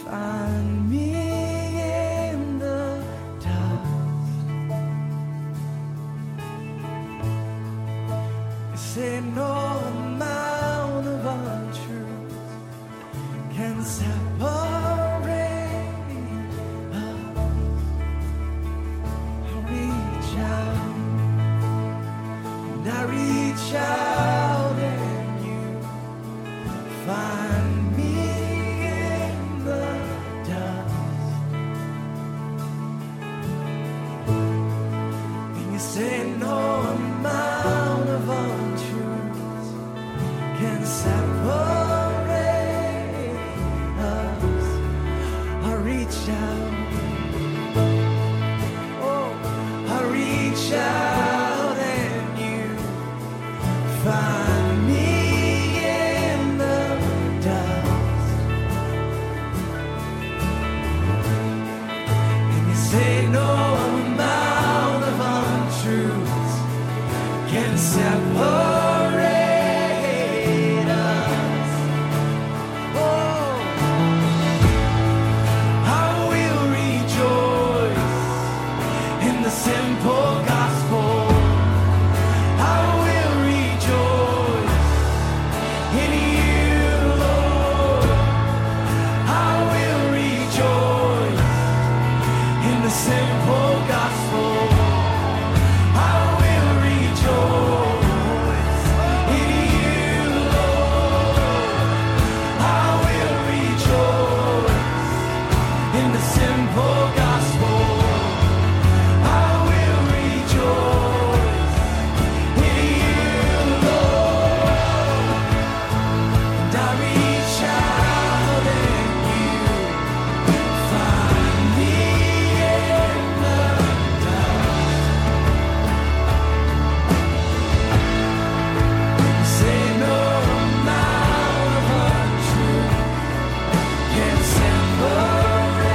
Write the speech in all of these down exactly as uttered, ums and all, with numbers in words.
find me in the dust. You say no amount of untruth can separate us. I reach out, and I reach out, and you find me in the dust. And you say no amount of untruth can separate us. I reach out, oh, I reach out, and you find me in the dust. And you say no amount of untruths can separate us. Oh, I will rejoice in the simple gospel. I will rejoice in you, Lord. I will rejoice in the simple gospel. I will rejoice in you, Lord. I will rejoice in the simple gospel. I will rejoice in you, Lord. And I reach out, and you find me in the dust. You say no amount of untruth can separate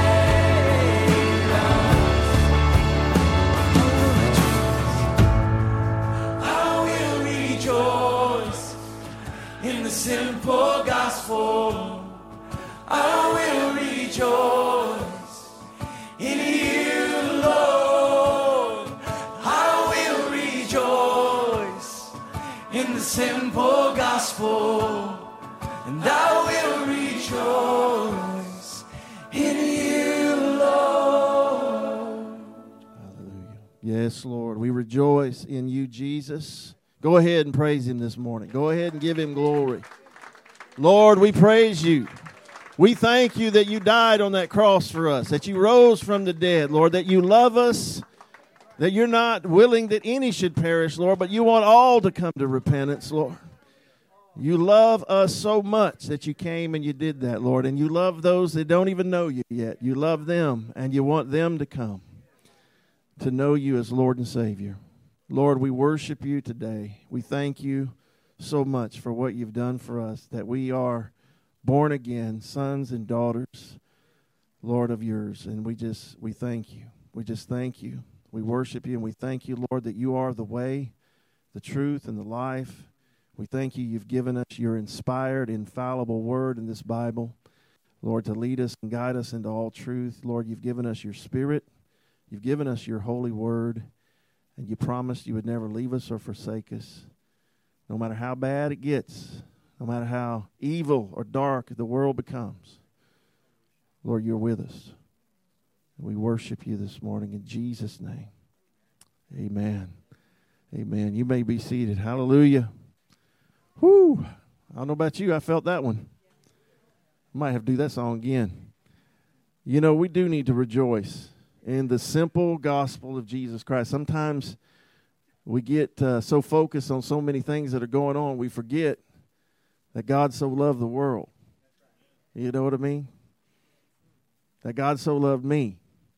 us. I will rejoice in the simple gospel. I will rejoice in you, Lord. I will rejoice in the simple gospel. And I will rejoice in you, Lord. Hallelujah. Yes, Lord. We rejoice in you, Jesus. Go ahead and praise him this morning. Go ahead and give him glory. Lord, we praise you. We thank you that you died on that cross for us, that you rose from the dead, Lord, that you love us, that you're not willing that any should perish, Lord, but you want all to come to repentance, Lord. You love us so much that you came and you did that, Lord, and you love those that don't even know you yet. You love them, and you want them to come to know you as Lord and Savior. Lord, we worship you today. We thank you so much for what you've done for us, that we are born again, sons and daughters, Lord, of yours. And we just, we thank you. We just thank you. We worship you, and we thank you, Lord, that you are the way, the truth, and the life. We thank you you've given us your inspired, infallible word in this Bible, Lord, to lead us and guide us into all truth. Lord, you've given us your Spirit. You've given us your holy word, and you promised you would never leave us or forsake us. No matter how bad it gets, no matter how evil or dark the world becomes, Lord, you're with us. We worship you this morning in Jesus' name. Amen. Amen. You may be seated. Hallelujah. Whoo. I don't know about you. I felt that one. I might have to do that song again. You know, we do need to rejoice in the simple gospel of Jesus Christ. Sometimes we get uh, so focused on so many things that are going on, we forget that God so loved the world. You know what I mean? That God so loved me.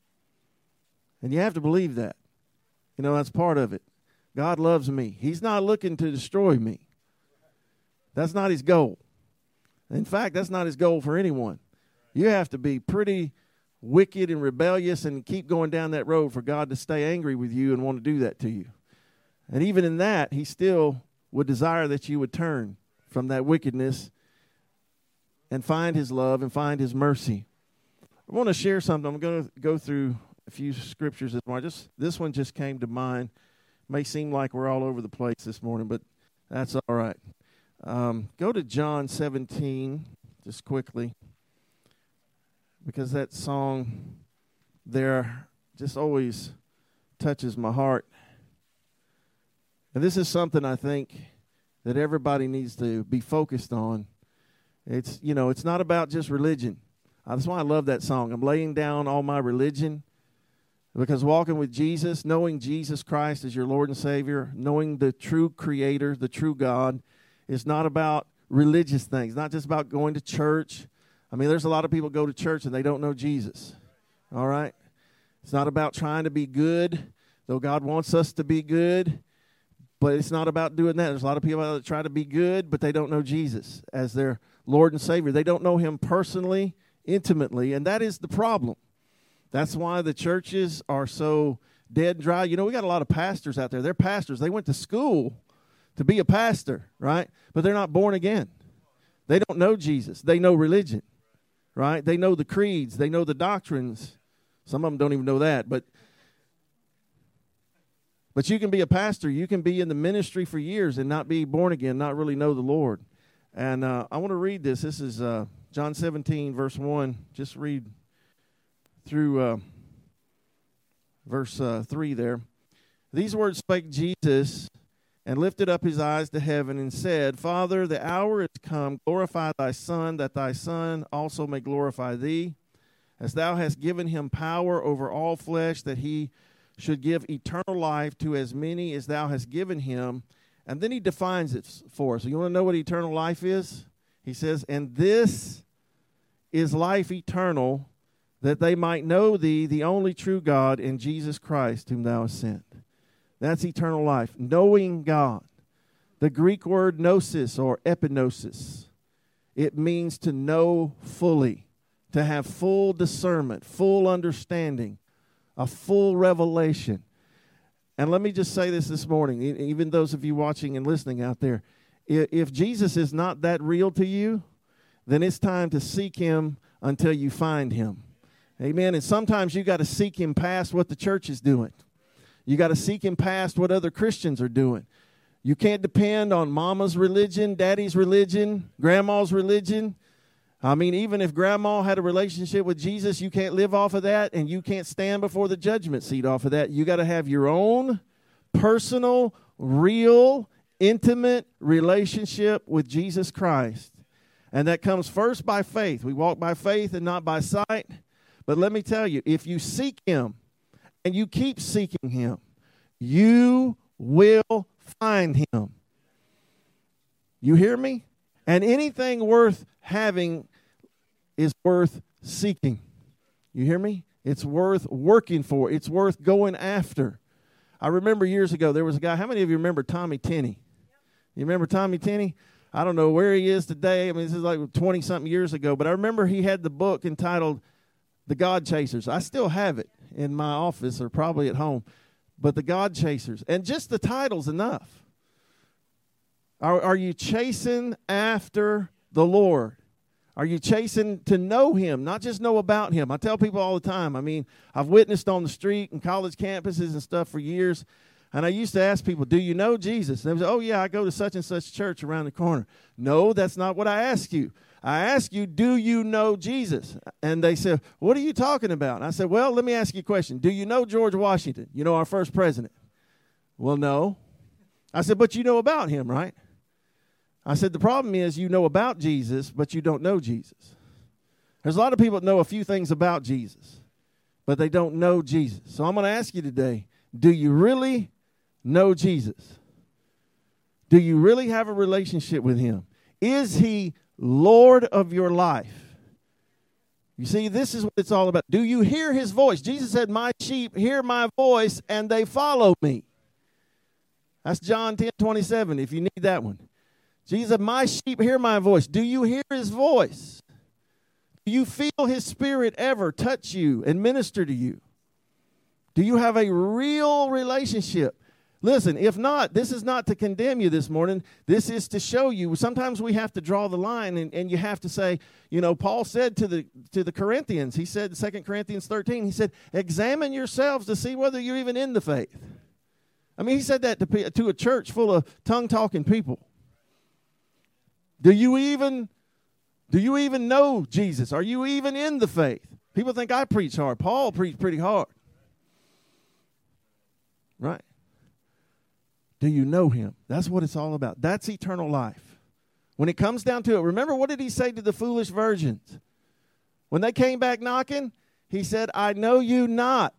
And you have to believe that. You know, that's part of it. God loves me. He's not looking to destroy me. That's not his goal. In fact, that's not his goal for anyone. You have to be pretty wicked and rebellious and keep going down that road for God to stay angry with you and want to do that to you. And even in that, he still would desire that you would turn from that wickedness and find his love and find his mercy. I want to share something. I'm going to go through a few scriptures this morning. Just, this one just came to mind. May seem like we're all over the place this morning, but that's all right. Um, go to John seventeen, just quickly, because that song there just always touches my heart. And this is something I think that everybody needs to be focused on. It's, you know, it's not about just religion. That's why I love that song. I'm laying down all my religion. Because walking with Jesus, knowing Jesus Christ as your Lord and Savior, knowing the true Creator, the true God, is not about religious things, not just about going to church. I mean, there's a lot of people go to church and they don't know Jesus, all right? It's not about trying to be good, though God wants us to be good, but it's not about doing that. There's a lot of people that try to be good, but they don't know Jesus as their Lord and Savior. They don't know Him personally, intimately, and that is the problem. That's why the churches are so dead dry. You know, we got a lot of pastors out there. They're pastors. They went to school to be a pastor, right? But they're not born again. They don't know Jesus. They know religion, right? They know the creeds. They know the doctrines. Some of them don't even know that. But, but you can be a pastor. You can be in the ministry for years and not be born again, not really know the Lord. And uh, I want to read this. This is uh, John seventeen, verse one. Just read through uh, verse uh, three there. These words spake Jesus, and lifted up his eyes to heaven, and said, Father, the hour is come. Glorify thy Son, that thy Son also may glorify thee, as thou hast given him power over all flesh, that he should give eternal life to as many as thou hast given him. And then he defines it for us. You want to know what eternal life is? He says, and this is life eternal, that they might know thee, the only true God, and Jesus Christ, whom thou hast sent. That's eternal life, knowing God. The Greek word gnosis or epignosis, it means to know fully, to have full discernment, full understanding, a full revelation. And let me just say this this morning, even those of you watching and listening out there, if Jesus is not that real to you, then it's time to seek him until you find him. Amen. And sometimes you got to seek him past what the church is doing. You got to seek him past what other Christians are doing. You can't depend on mama's religion, daddy's religion, grandma's religion. I mean, even if grandma had a relationship with Jesus, you can't live off of that, and you can't stand before the judgment seat off of that. You got to have your own personal, real, intimate relationship with Jesus Christ. And that comes first by faith. We walk by faith and not by sight. But let me tell you, if you seek him and you keep seeking him, you will find him. You hear me? And anything worth having is worth seeking. You hear me? It's worth working for. It's worth going after. I remember years ago, there was a guy. How many of you remember Tommy Tenney? You remember Tommy Tenney? I don't know where he is today. I mean, this is like twenty-something years ago. But I remember he had the book entitled The God Chasers. I still have it in my office or probably at home. But The God Chasers. And just the title's enough. Are, are you chasing after the Lord? Are you chasing to know him, not just know about him? I tell people all the time, I mean, I've witnessed on the street and college campuses and stuff for years, and I used to ask people, do you know Jesus? And they would say, oh, yeah, I go to such and such church around the corner. No, that's not what I ask you. I ask you, do you know Jesus? And they said, what are you talking about? And I said, well, let me ask you a question. Do you know George Washington? You know, our first president? Well, no. I said, but you know about him, right? I said, the problem is you know about Jesus, but you don't know Jesus. There's a lot of people that know a few things about Jesus, but they don't know Jesus. So I'm going to ask you today, do you really know Jesus? Do you really have a relationship with him? Is he Lord of your life? You see, this is what it's all about. Do you hear his voice? Jesus said, my sheep hear my voice, and they follow me. That's John ten twenty-seven, if you need that one. Jesus said, my sheep hear my voice. Do you hear his voice? Do you feel his spirit ever touch you and minister to you? Do you have a real relationship? Listen, if not, this is not to condemn you this morning. This is to show you. Sometimes we have to draw the line, and, and you have to say, you know, Paul said to the to the Corinthians, he said in Second Corinthians thirteen, he said, examine yourselves to see whether you're even in the faith. I mean, he said that to, to a church full of tongue-talking people. Do you even, do you even know Jesus? Are you even in the faith? People think I preach hard. Paul preached pretty hard. Right? Do you know him? That's what it's all about. That's eternal life. When it comes down to it, remember what did he say to the foolish virgins? When they came back knocking, he said, I know you not.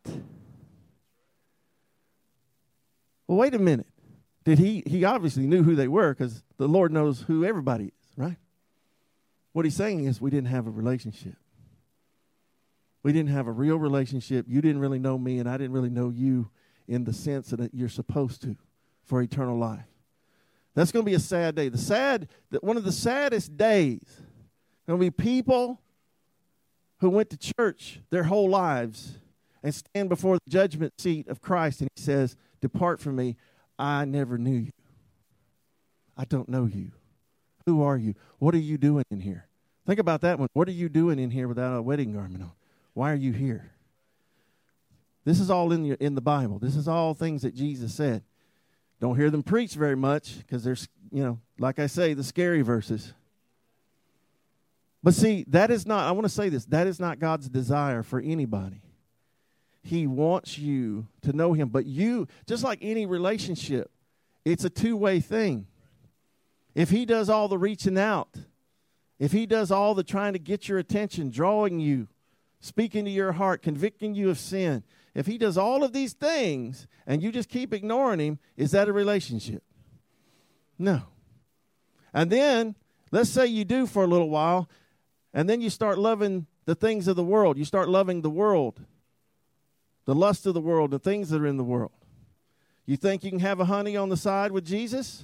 Well, wait a minute. Did he, he obviously knew who they were because the Lord knows who everybody is, right? What he's saying is we didn't have a relationship. We didn't have a real relationship. You didn't really know me, and I didn't really know you in the sense that you're supposed to for eternal life. That's going to be a sad day. The sad, one of the saddest days, going to be people who went to church their whole lives and stand before the judgment seat of Christ, and he says, depart from me, I never knew you. I don't know you. Who are you? What are you doing in here? Think about that one. What are you doing in here without a wedding garment on? Why are you here? This is all in the, in the Bible. This is all things that Jesus said. Don't hear them preach very much because there's, you know, like I say, the scary verses. But see, that is not, I want to say this, that is not God's desire for anybody. He wants you to know him. But you, just like any relationship, it's a two-way thing. If he does all the reaching out, if he does all the trying to get your attention, drawing you, speaking to your heart, convicting you of sin, if he does all of these things and you just keep ignoring him, is that a relationship? No. And then, let's say you do for a little while, and then you start loving the things of the world. You start loving the world, the lust of the world, the things that are in the world. You think you can have a honey on the side with Jesus?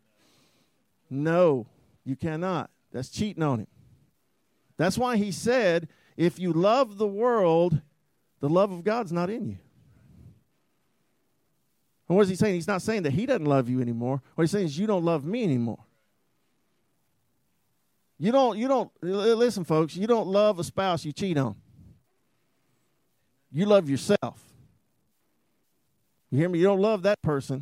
No, you cannot. That's cheating on him. That's why he said, if you love the world, the love of God's not in you. And what is he saying? He's not saying that he doesn't love you anymore. What he's saying is you don't love me anymore. You don't, you don't, listen, folks, you don't love a spouse you cheat on. You love yourself. You hear me? You don't love that person.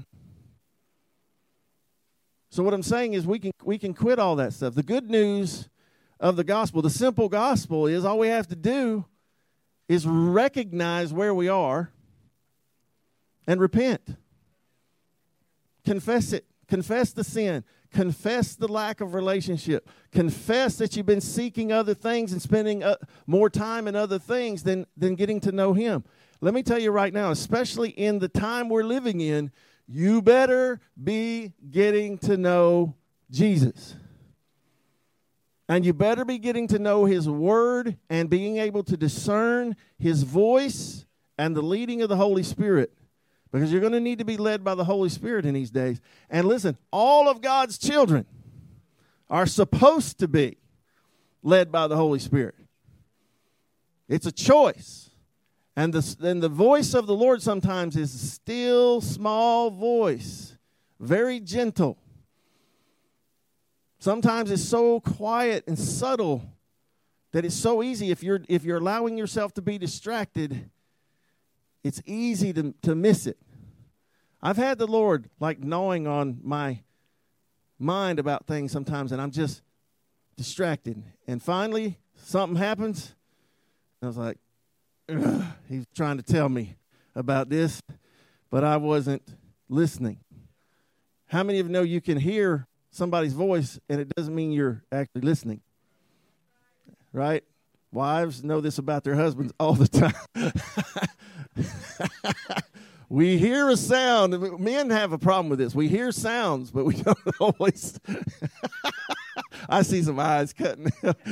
So what I'm saying is we can we can quit all that stuff. The good news of the gospel, the simple gospel is all we have to do is recognize where we are and repent. Confess it. Confess the sin. Confess the lack of relationship. Confess that you've been seeking other things and spending uh, more time in other things than, than getting to know him. Let me tell you right now, especially in the time we're living in, you better be getting to know Jesus. And you better be getting to know his word and being able to discern his voice and the leading of the Holy Spirit. Because you're going to need to be led by the Holy Spirit in these days. And listen, all of God's children are supposed to be led by the Holy Spirit. It's a choice. And the, and the voice of the Lord sometimes is a still, small voice, very gentle. Sometimes it's so quiet and subtle that it's so easy if you're if you're allowing yourself to be distracted, it's easy to, to miss it. I've had the Lord like gnawing on my mind about things sometimes, and I'm just distracted. And finally, something happens. I was like, ugh, he's trying to tell me about this, but I wasn't listening. How many of you know you can hear somebody's voice and it doesn't mean you're actually listening? Right? Wives know this about their husbands all the time. We hear a sound. Men have a problem with this. We hear sounds, but we don't always. I see some eyes cutting.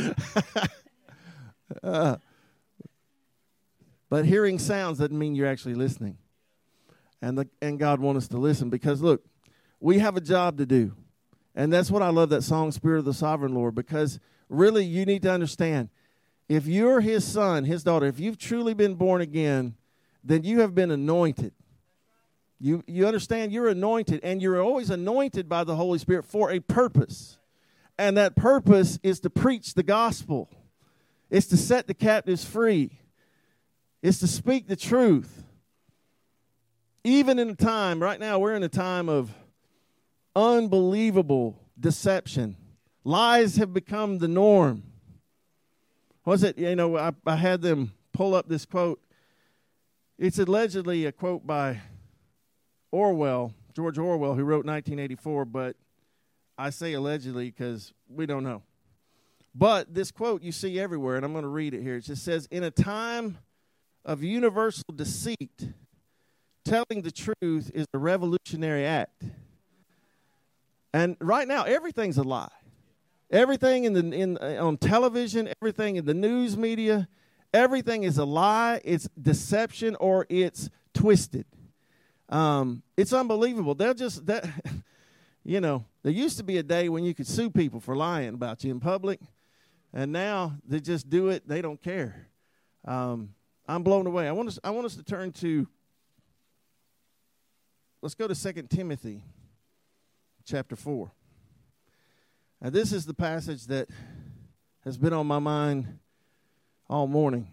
uh, but hearing sounds doesn't mean you're actually listening. And the, and God wants us to listen because, look, we have a job to do. And that's what I love that song, Spirit of the Sovereign Lord, because really you need to understand, if you're his son, his daughter, if you've truly been born again, then you have been anointed. You, you understand you're anointed, and you're always anointed by the Holy Spirit for a purpose. And that purpose is to preach the gospel. It's to set the captives free. It's to speak the truth. Even in a time, right now we're in a time of unbelievable deception. Lies have become the norm. Was it, you know, I, I had them pull up this quote. It's allegedly a quote by Orwell, George Orwell, who wrote nineteen eighty-four, but I say allegedly because we don't know. But this quote you see everywhere, and I'm going to read it here. It just says, in a time of universal deceit, telling the truth is a revolutionary act. And right now, everything's a lie. Everything in the in on television, everything in the news media, everything is a lie. It's deception or it's twisted. Um, it's unbelievable. They'll just that, you know. There used to be a day when you could sue people for lying about you in public, and now they just do it. They don't care. Um, I'm blown away. I want us. I want us to turn to. Let's go to Second Timothy, chapter four. Now, this is the passage that has been on my mind all morning.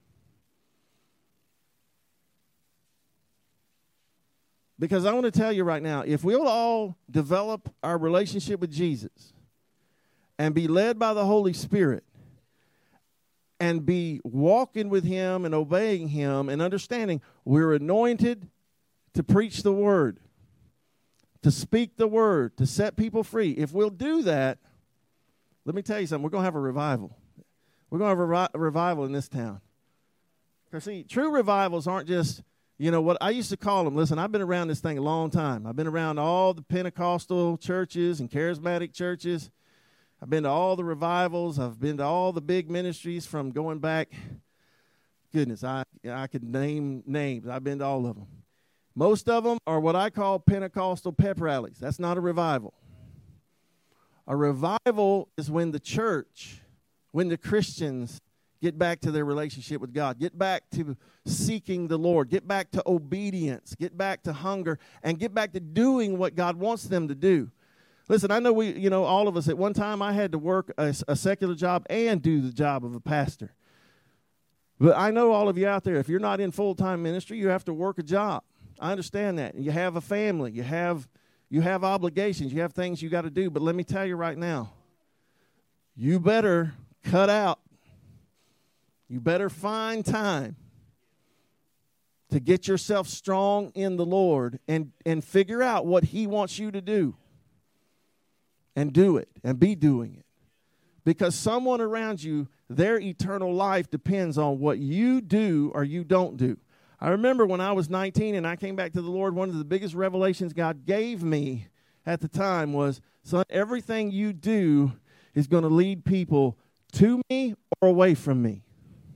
Because I want to tell you right now, if we'll all develop our relationship with Jesus and be led by the Holy Spirit and be walking with Him and obeying Him and understanding we're anointed to preach the Word, to speak the Word, to set people free. If we'll do that, let me tell you something. We're going to have a revival. We're going to have a, revi- a revival in this town. Because, see, true revivals aren't just, you know, what I used to call them. Listen, I've been around this thing a long time. I've been around all the Pentecostal churches and charismatic churches. I've been to all the revivals. I've been to all the big ministries from going back. Goodness, I, I could name names. I've been to all of them. Most of them are what I call Pentecostal pep rallies. That's not a revival. A revival is when the church, when the Christians get back to their relationship with God, get back to seeking the Lord, get back to obedience, get back to hunger, and get back to doing what God wants them to do. Listen, I know we, you know, all of us, at one time I had to work a, a secular job and do the job of a pastor. But I know all of you out there, if you're not in full-time ministry, you have to work a job. I understand that. You have a family. You have you have obligations. You have things you got to do. But let me tell you right now, you better cut out. You better find time to get yourself strong in the Lord and, and figure out what He wants you to do. And do it. And be doing it. Because someone around you, their eternal life depends on what you do or you don't do. I remember when I was nineteen and I came back to the Lord, one of the biggest revelations God gave me at the time was, son, everything you do is going to lead people to me or away from me.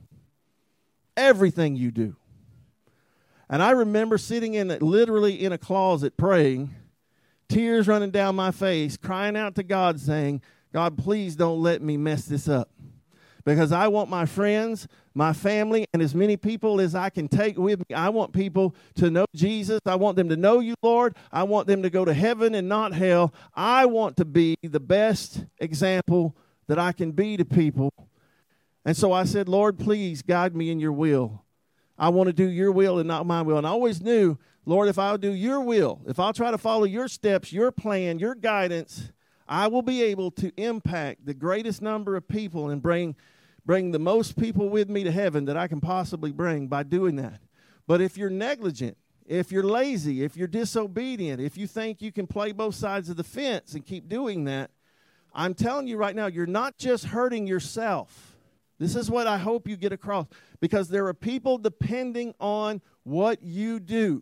Everything you do. And I remember sitting in literally in a closet praying, tears running down my face, crying out to God saying, God, please don't let me mess this up. Because I want my friends, my family, and as many people as I can take with me. I want people to know Jesus. I want them to know you, Lord. I want them to go to heaven and not hell. I want to be the best example that I can be to people. And so I said, Lord, please guide me in your will. I want to do your will and not my will. And I always knew, Lord, if I'll do your will, if I'll try to follow your steps, your plan, your guidance, I will be able to impact the greatest number of people and bring bring the most people with me to heaven that I can possibly bring by doing that. But if you're negligent, if you're lazy, if you're disobedient, if you think you can play both sides of the fence and keep doing that, I'm telling you right now, you're not just hurting yourself. This is what I hope you get across, because there are people depending on what you do.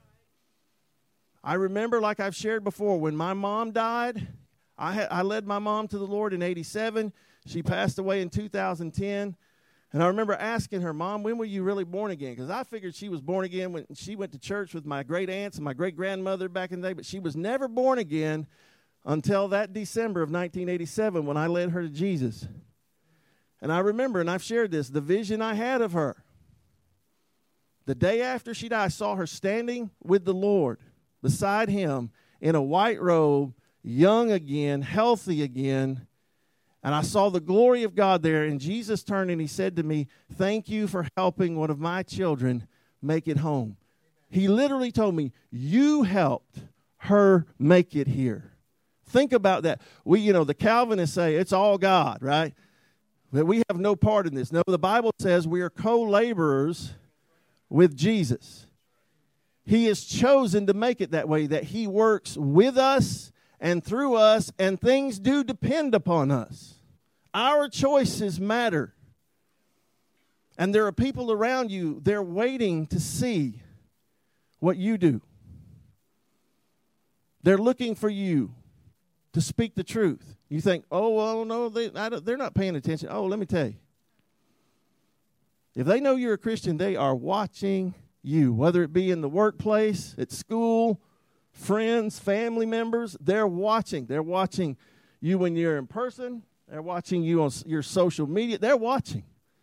I remember, like I've shared before, when my mom died, I, had, I led my mom to the Lord in eighty-seven. She passed away in two thousand ten. And I remember asking her, Mom, when were you really born again? Because I figured she was born again when she went to church with my great aunts and my great grandmother back in the day. But she was never born again until that December of nineteen eighty-seven when I led her to Jesus. And I remember, and I've shared this, the vision I had of her The day after she died, I saw her standing with the Lord beside him in a white robe, young again, healthy again. And I saw the glory of God there. And Jesus turned and he said to me, thank you for helping one of my children make it home. He literally told me, you helped her make it here. Think about that. We, you know, the Calvinists say it's all God, right? That we have no part in this. No, the Bible says we are co-laborers with Jesus. He is chosen to make it that way, that he works with us and through us, and things do depend upon us. Our choices matter. And there are people around you, they're waiting to see what you do. They're looking for you to speak the truth. You think, oh, well, no, they, I don't, they're not paying attention. Oh, let me tell you. If they know you're a Christian, they are watching you, whether it be in the workplace, at school, friends, family members. They're watching. They're watching you when you're in person. They're watching you on your social media. They're watching.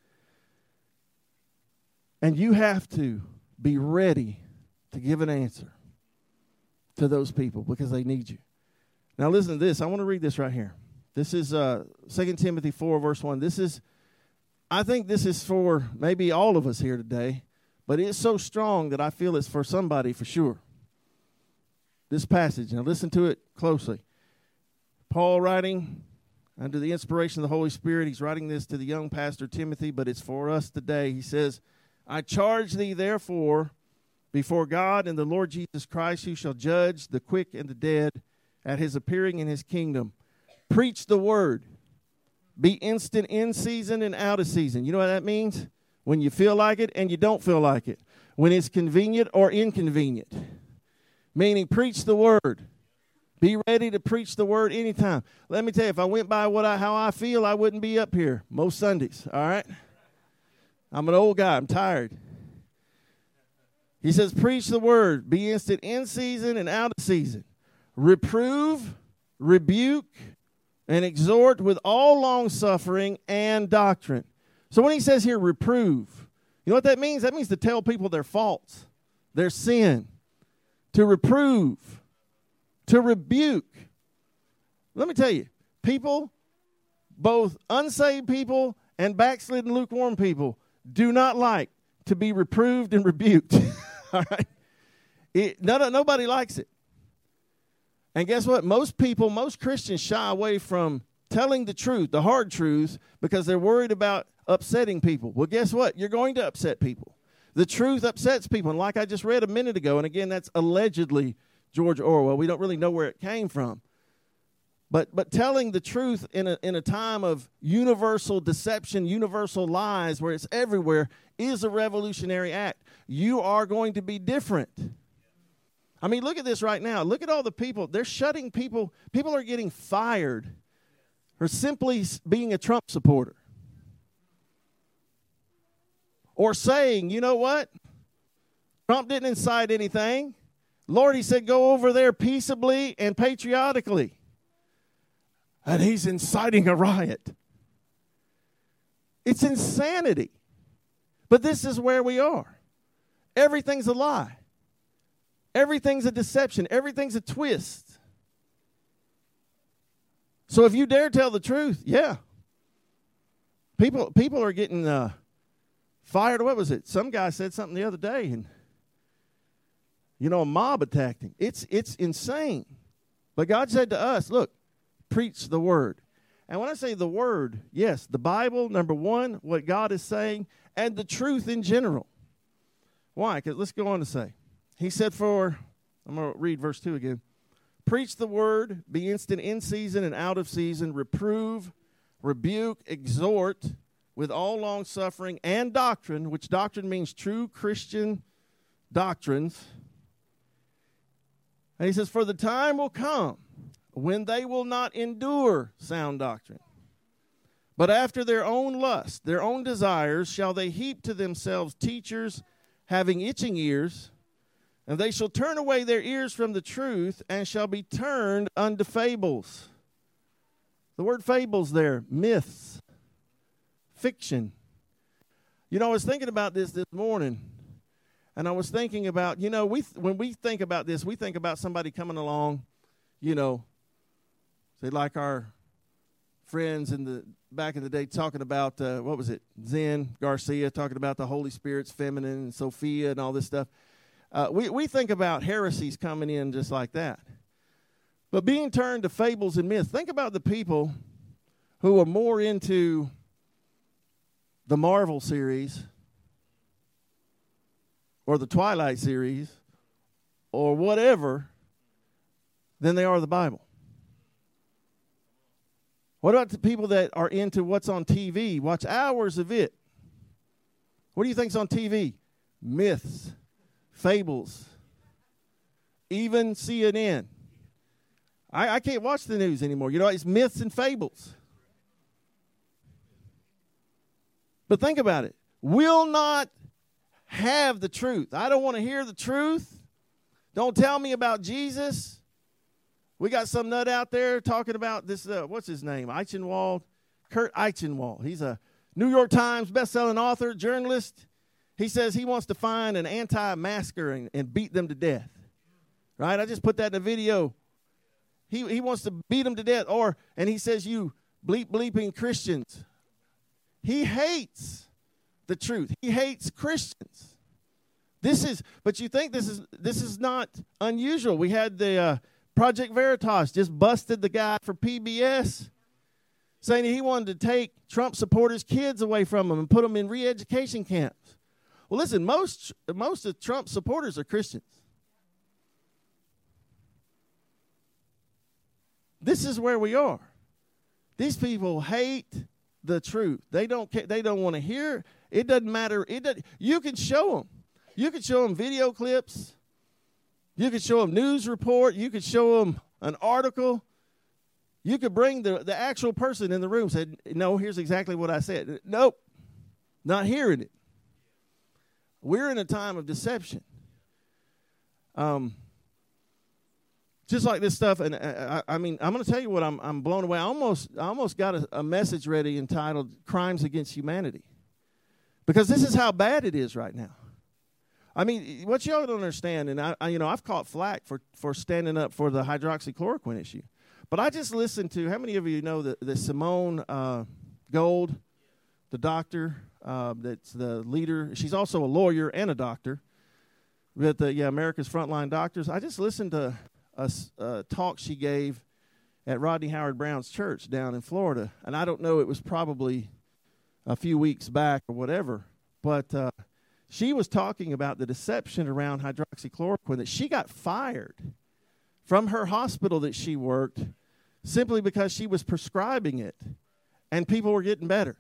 And you have to be ready to give an answer to those people because they need you. Now listen to this. I want to read this right here. This is uh, Second Timothy four, verse one. This is, I think this is for maybe all of us here today, but it's so strong that I feel it's for somebody for sure. This passage, now listen to it closely. Paul writing under the inspiration of the Holy Spirit, he's writing this to the young pastor Timothy, but it's for us today. He says, I charge thee therefore before God and the Lord Jesus Christ, who shall judge the quick and the dead at his appearing in his kingdom. Preach the word. Be instant in season and out of season. You know what that means? When you feel like it and you don't feel like it. When it's convenient or inconvenient. Meaning preach the word. Be ready to preach the word anytime. Let me tell you, if I went by what I, how I feel, I wouldn't be up here most Sundays, all right? I'm an old guy. I'm tired. He says, preach the word. Be instant in season and out of season. Reprove, rebuke, and exhort with all long-suffering and doctrine. So when he says here, reprove, you know what that means? That means to tell people their faults, their sin, to reprove, to rebuke. Let me tell you, people, both unsaved people and backslidden lukewarm people, do not like to be reproved and rebuked. All right? It, no, nobody likes it. And guess what? Most people, most Christians shy away from telling the truth, the hard truth, because they're worried about upsetting people. Well, guess what? You're going to upset people. The truth upsets people. And like I just read a minute ago, and again, that's allegedly George Orwell. We don't really know where it came from. But but telling the truth in a in a time of universal deception, universal lies, where it's everywhere, is a revolutionary act. You are going to be different. I mean, look at this right now. Look at all the people. They're shutting people. People are getting fired for simply being a Trump supporter. Or saying, you know what? Trump didn't incite anything. Lord, he said, go over there peaceably and patriotically. And he's inciting a riot. It's insanity. But this is where we are. Everything's a lie. Everything's a deception. Everything's a twist. So if you dare tell the truth, yeah. People people are getting uh, fired. What was it? Some guy said something the other day, and you know, a mob attacked him. It's it's insane. But God said to us, look, preach the word. And when I say the word, yes, the Bible, number one, what God is saying, and the truth in general. Why? Because let's go on to say. He said for, I'm going to read verse two again. Preach the word, be instant in season and out of season, reprove, rebuke, exhort with all long-suffering and doctrine, which doctrine means true Christian doctrines. And he says, for the time will come when they will not endure sound doctrine, but after their own lust, their own desires, shall they heap to themselves teachers having itching ears, and they shall turn away their ears from the truth, and shall be turned unto fables. The word fables there, myths, fiction. You know, I was thinking about this this morning, And I was thinking about, you know, we th- when we think about this, we think about somebody coming along, you know, say like our friends in the back in the day talking about, uh, what was it, Zen Garcia, talking about the Holy Spirit's feminine and Sophia and all this stuff. Uh, we, we think about heresies coming in just like that. But being turned to fables and myths, think about the people who are more into the Marvel series or the Twilight series or whatever than they are the Bible. What about the people that are into what's on T V? Watch hours of it. What do you think's on T V? Myths, fables, even C N N. I, I can't watch the news anymore. You know, it's myths and fables. But think about it. Will not have the truth. I don't want to hear the truth. Don't tell me about Jesus. We got some nut out there talking about this, uh, what's his name? Eichenwald, Kurt Eichenwald. He's a New York Times best-selling author, journalist. He says he wants to find an anti-masker and, and beat them to death. Right? I just put that in a video. He he wants to beat them to death. Or, and he says, you bleep bleeping Christians. He hates the truth. He hates Christians. This is, but you think this is this is not unusual. We had the uh, Project Veritas just busted the guy for P B S, saying he wanted to take Trump supporters' kids away from them and put them in re-education camps. Well, listen, most most of Trump supporters are Christians. This is where we are. These people hate the truth. They don't care. They don't want to hear. It doesn't matter. It doesn't, you can show them. You can show them video clips. You could show them news report. You could show them an article. You could bring the, the actual person in the room and say, no, here's exactly what I said. Nope, not hearing it. We're in a time of deception. Um, just like this stuff, and I, I mean, I'm going to tell you what I'm, I'm blown away. I almost, I almost got a, a message ready entitled Crimes Against Humanity. Because this is how bad it is right now. I mean, what y'all don't understand, and I, I, you know, I've caught flack for, for standing up for the hydroxychloroquine issue. But I just listened to, how many of you know that the Simone uh, Gold, the doctor, uh, that's the leader. She's also a lawyer and a doctor with the, yeah, America's Frontline Doctors. I just listened to a, a talk she gave at Rodney Howard Brown's church down in Florida. And I don't know, it was probably a few weeks back or whatever. But uh, she was talking about the deception around hydroxychloroquine, that she got fired from her hospital that she worked simply because she was prescribing it and people were getting better.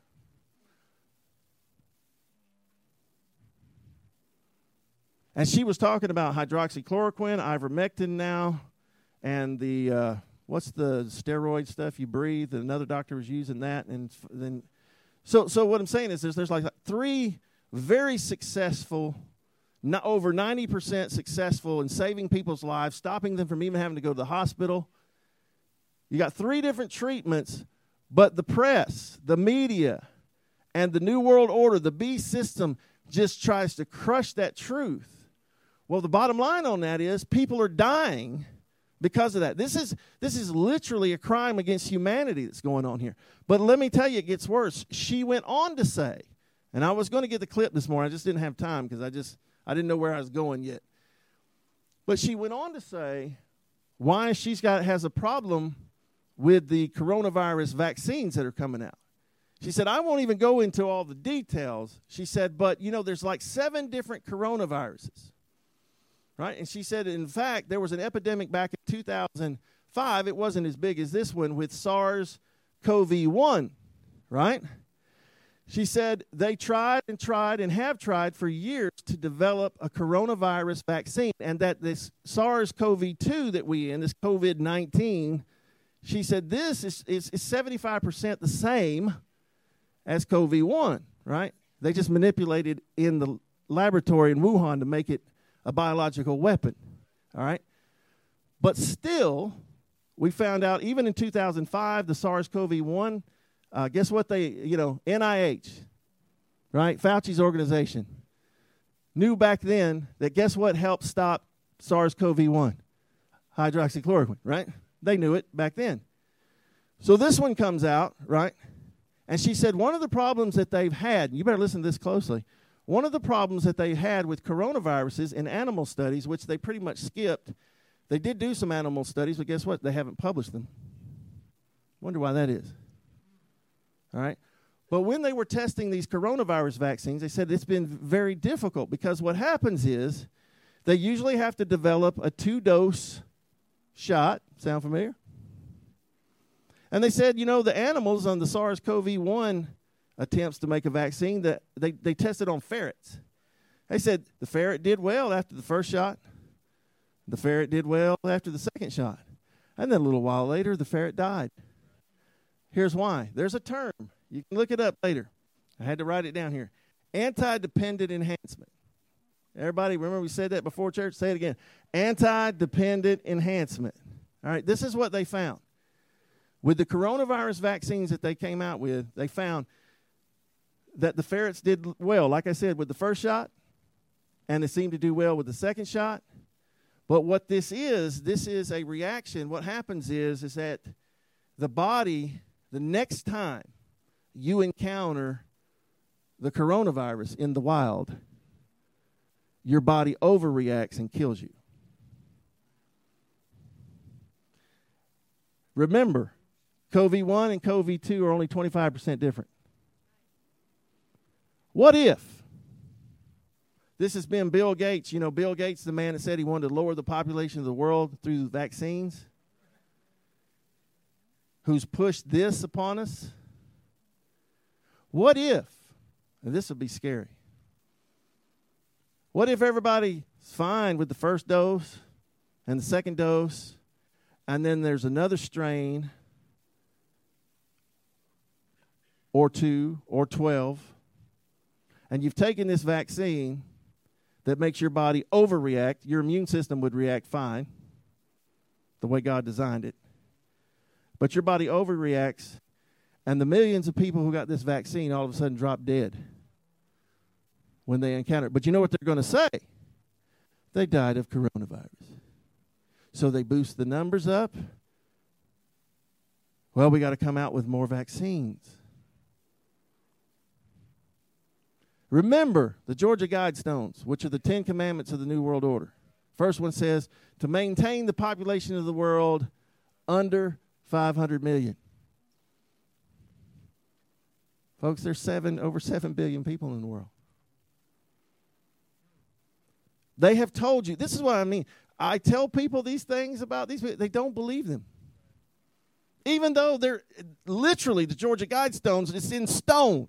And she was talking about hydroxychloroquine, ivermectin now, and the, uh, what's the steroid stuff you breathe? And another doctor was using that. And then, so so what I'm saying is there's, there's like three very successful, not over ninety percent successful in saving people's lives, stopping them from even having to go to the hospital. You got three different treatments, but the press, the media, and the New World Order, the beast system, just tries to crush that truth. Well, the bottom line on that is people are dying because of that. This is this is literally a crime against humanity that's going on here. But let me tell you, it gets worse. She went on to say, and I was going to get the clip this morning. I just didn't have time because I just I didn't know where I was going yet. But she went on to say why she's got has a problem with the coronavirus vaccines that are coming out. She said, I won't even go into all the details. She said, but, you know, there's like seven different coronaviruses, right? And she said, in fact, there was an epidemic back in two thousand five. It wasn't as big as this one with SARS-C o V one, right? She said they tried and tried and have tried for years to develop a coronavirus vaccine, and that this SARS-C o V two that we in, this COVID nineteen, she said this is, is, is seventy-five percent the same as C o V one, right? They just manipulated in the laboratory in Wuhan to make it a biological weapon, all right? But still, we found out even in two thousand five, the SARS-C o V one, uh, guess what they, you know, N I H, right? Fauci's organization. knew back then that guess what helped stop SARS-C o V one? Hydroxychloroquine, right? They knew it back then. So this one comes out, right? And she said one of the problems that they've had, and you better listen to this closely, one of the problems that they had with coronaviruses in animal studies, which they pretty much skipped, they did do some animal studies, but guess what? They haven't published them. Wonder why that is. All right? But when they were testing these coronavirus vaccines, they said it's been very difficult because what happens is they usually have to develop a two-dose shot. Sound familiar? And they said, you know, the animals on the SARS-C o V one attempts to make a vaccine, that they, they tested on ferrets. They said the ferret did well after the first shot. The ferret did well after the second shot. And then a little while later, the ferret died. Here's why. There's a term. You can look it up later. I had to write it down here. Anti-dependent enhancement. Everybody, remember we said that before church? Say it again. Anti-dependent enhancement. All right, this is what they found. With the coronavirus vaccines that they came out with, they found that the ferrets did well, like I said, with the first shot, and they seemed to do well with the second shot. But what this is, this is a reaction. What happens is, is that the body, the next time you encounter the coronavirus in the wild, your body overreacts and kills you. Remember, C o V one and C o V two are only twenty-five percent different. What if? This has been Bill Gates. You know, Bill Gates, the man that said he wanted to lower the population of the world through vaccines, who's pushed this upon us. What if, and this would be scary, what if everybody's fine with the first dose and the second dose, and then there's another strain or two or twelve, and you've taken this vaccine that makes your body overreact, your immune system would react fine, the way God designed it. But your body overreacts, and the millions of people who got this vaccine all of a sudden drop dead when they encounter it. But you know what they're going to say? They died of coronavirus. So they boost the numbers up. Well, we got to come out with more vaccines. Remember the Georgia Guidestones, which are the Ten Commandments of the New World Order. First one says to maintain the population of the world under five hundred million. Folks, there's seven over seven billion people in the world. They have told you, this is what I mean. I tell people these things about these people, they don't believe them. Even though they're literally the Georgia Guidestones, it's in stone.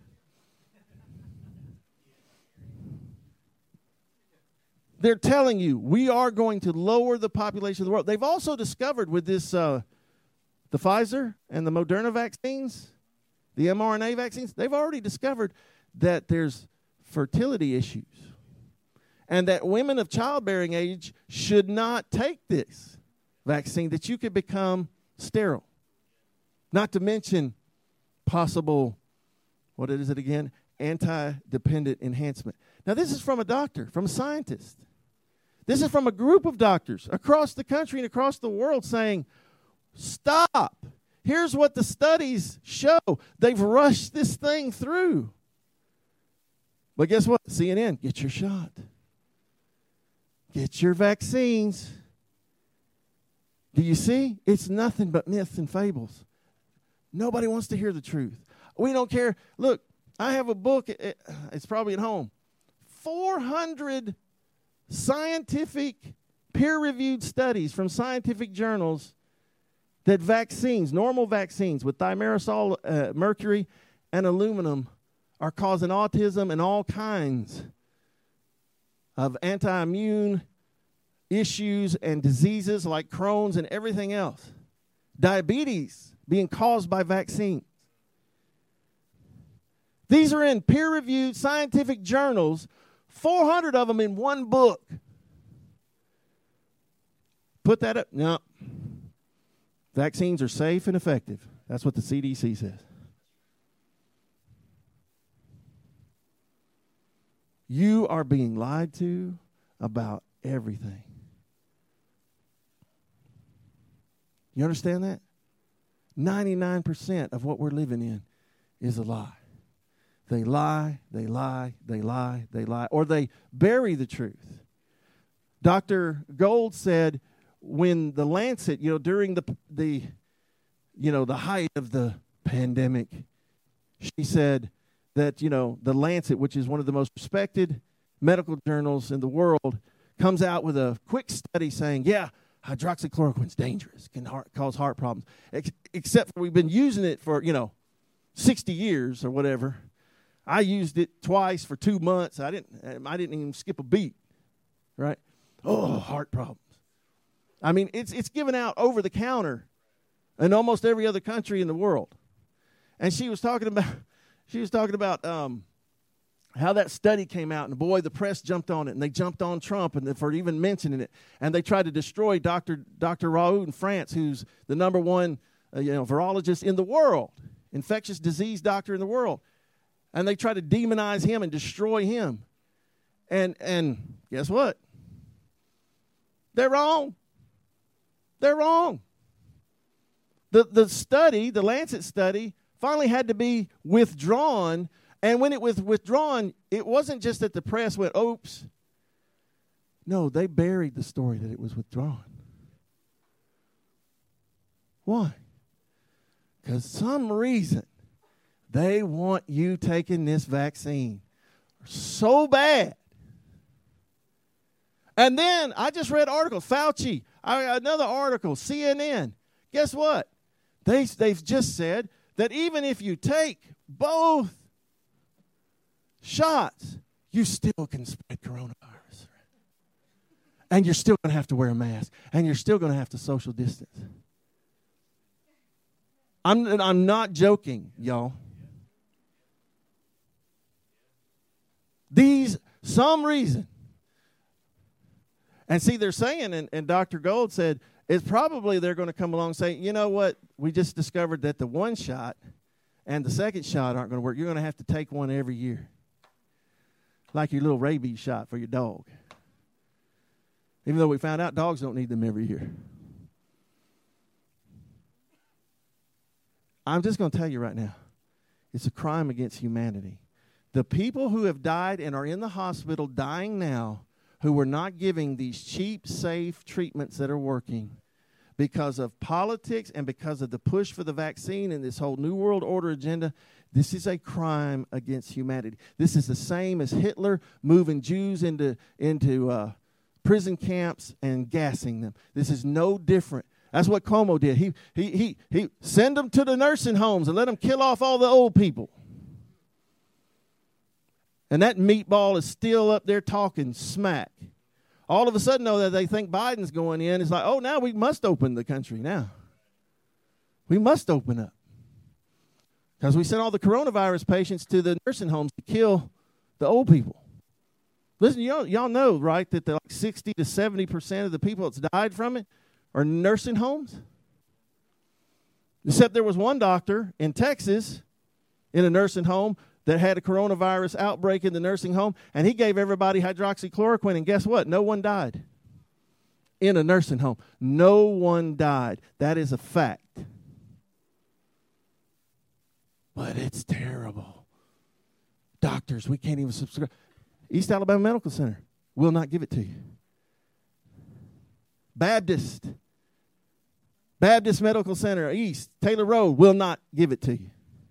They're telling you, we are going to lower the population of the world. They've also discovered with this, uh, the Pfizer and the Moderna vaccines, the mRNA vaccines, they've already discovered that there's fertility issues and that women of childbearing age should not take this vaccine, that you could become sterile. Not to mention possible, what is it again? Anti-dependent enhancement. Now, this is from a doctor, from a scientist. This is from a group of doctors across the country and across the world saying, stop. Here's what the studies show. They've rushed this thing through. But guess what? C N N, get your shot. Get your vaccines. Do you see? It's nothing but myths and fables. Nobody wants to hear the truth. We don't care. Look, I have a book. It's probably at home. four hundred scientific, peer-reviewed studies from scientific journals that vaccines, normal vaccines with thimerosal, uh, mercury, and aluminum are causing autism and all kinds of anti-immune issues and diseases like Crohn's and everything else. Diabetes being caused by vaccines. These are in peer-reviewed scientific journals, four hundred of them in one book. Put that up. No. Vaccines are safe and effective. That's what the C D C says. You are being lied to about everything. You understand that? ninety-nine percent of what we're living in is a lie. They lie, they lie, they lie, they lie, or they bury the truth. Doctor Gold said when the Lancet, you know, during the the you know, the height of the pandemic, she said that, you know, the Lancet, which is one of the most respected medical journals in the world, comes out with a quick study saying, yeah, hydroxychloroquine's dangerous, can heart, cause heart problems. Ex- except for we've been using it for, you know, sixty years or whatever. I used it twice for two months. I didn't I didn't even skip a beat, right? Oh, heart problems. I mean, it's it's given out over the counter in almost every other country in the world. And she was talking about she was talking about um, how that study came out, and boy, the press jumped on it, and they jumped on Trump and for even mentioning it, and they tried to destroy Doctor Doctor Raoult in France, who's the number one uh, you know virologist in the world, infectious disease doctor in the world, and they tried to demonize him and destroy him, and and guess what? They're wrong. They're wrong. The the study, the Lancet study, finally had to be withdrawn. And when it was withdrawn, it wasn't just that the press went, oops. No, they buried the story that it was withdrawn. Why? Because some reason they want you taking this vaccine so bad. And then I just read an article, Fauci, I, another article, C N N. Guess what? They, they've just said that even if you take both shots, you still can spread coronavirus. And you're still going to have to wear a mask. And you're still going to have to social distance. I'm, I'm not joking, y'all. These, some reason. And see, they're saying, and, and Doctor Gold said, it's probably they're going to come along and say, you know what, we just discovered that the one shot and the second shot aren't going to work. You're going to have to take one every year. Like your little rabies shot for your dog. Even though we found out dogs don't need them every year. I'm just going to tell you right now, it's a crime against humanity. The people who have died and are in the hospital dying now, who were not giving these cheap, safe treatments that are working because of politics and because of the push for the vaccine and this whole New World Order agenda, this is a crime against humanity. This is the same as Hitler moving Jews into, into uh, prison camps and gassing them. This is no different. That's what Cuomo did. He, he, he, he send them to the nursing homes and let them kill off all the old people. And that meatball is still up there talking smack. All of a sudden, though, that they think Biden's going in, it's like, oh, now we must open the country now. We must open up. Because we sent all the coronavirus patients to the nursing homes to kill the old people. Listen, y'all, y'all know, right, that the, like sixty to seventy percent of the people that's died from it are in nursing homes? Except there was one doctor in Texas in a nursing home that had a coronavirus outbreak in the nursing home, and he gave everybody hydroxychloroquine, and guess what? No one died in a nursing home. No one died. That is a fact. But it's terrible. Doctors, we can't even subscribe. East Alabama Medical Center will not give it to you. Baptist, Baptist Medical Center, East, Taylor Road, will not give it to you.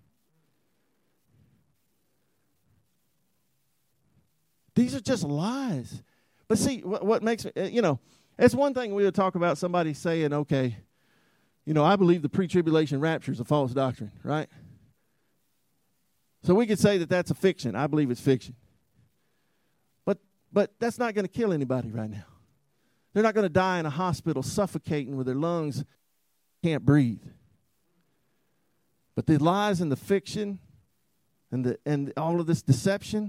These are just lies. But see, what, what makes me, you know, it's one thing we would talk about somebody saying, okay, you know, I believe the pre-tribulation rapture is a false doctrine, right? So we could say that that's a fiction. I believe it's fiction. But but that's not going to kill anybody right now. They're not going to die in a hospital suffocating with their lungs can't breathe. But the lies and the fiction and the and all of this deception,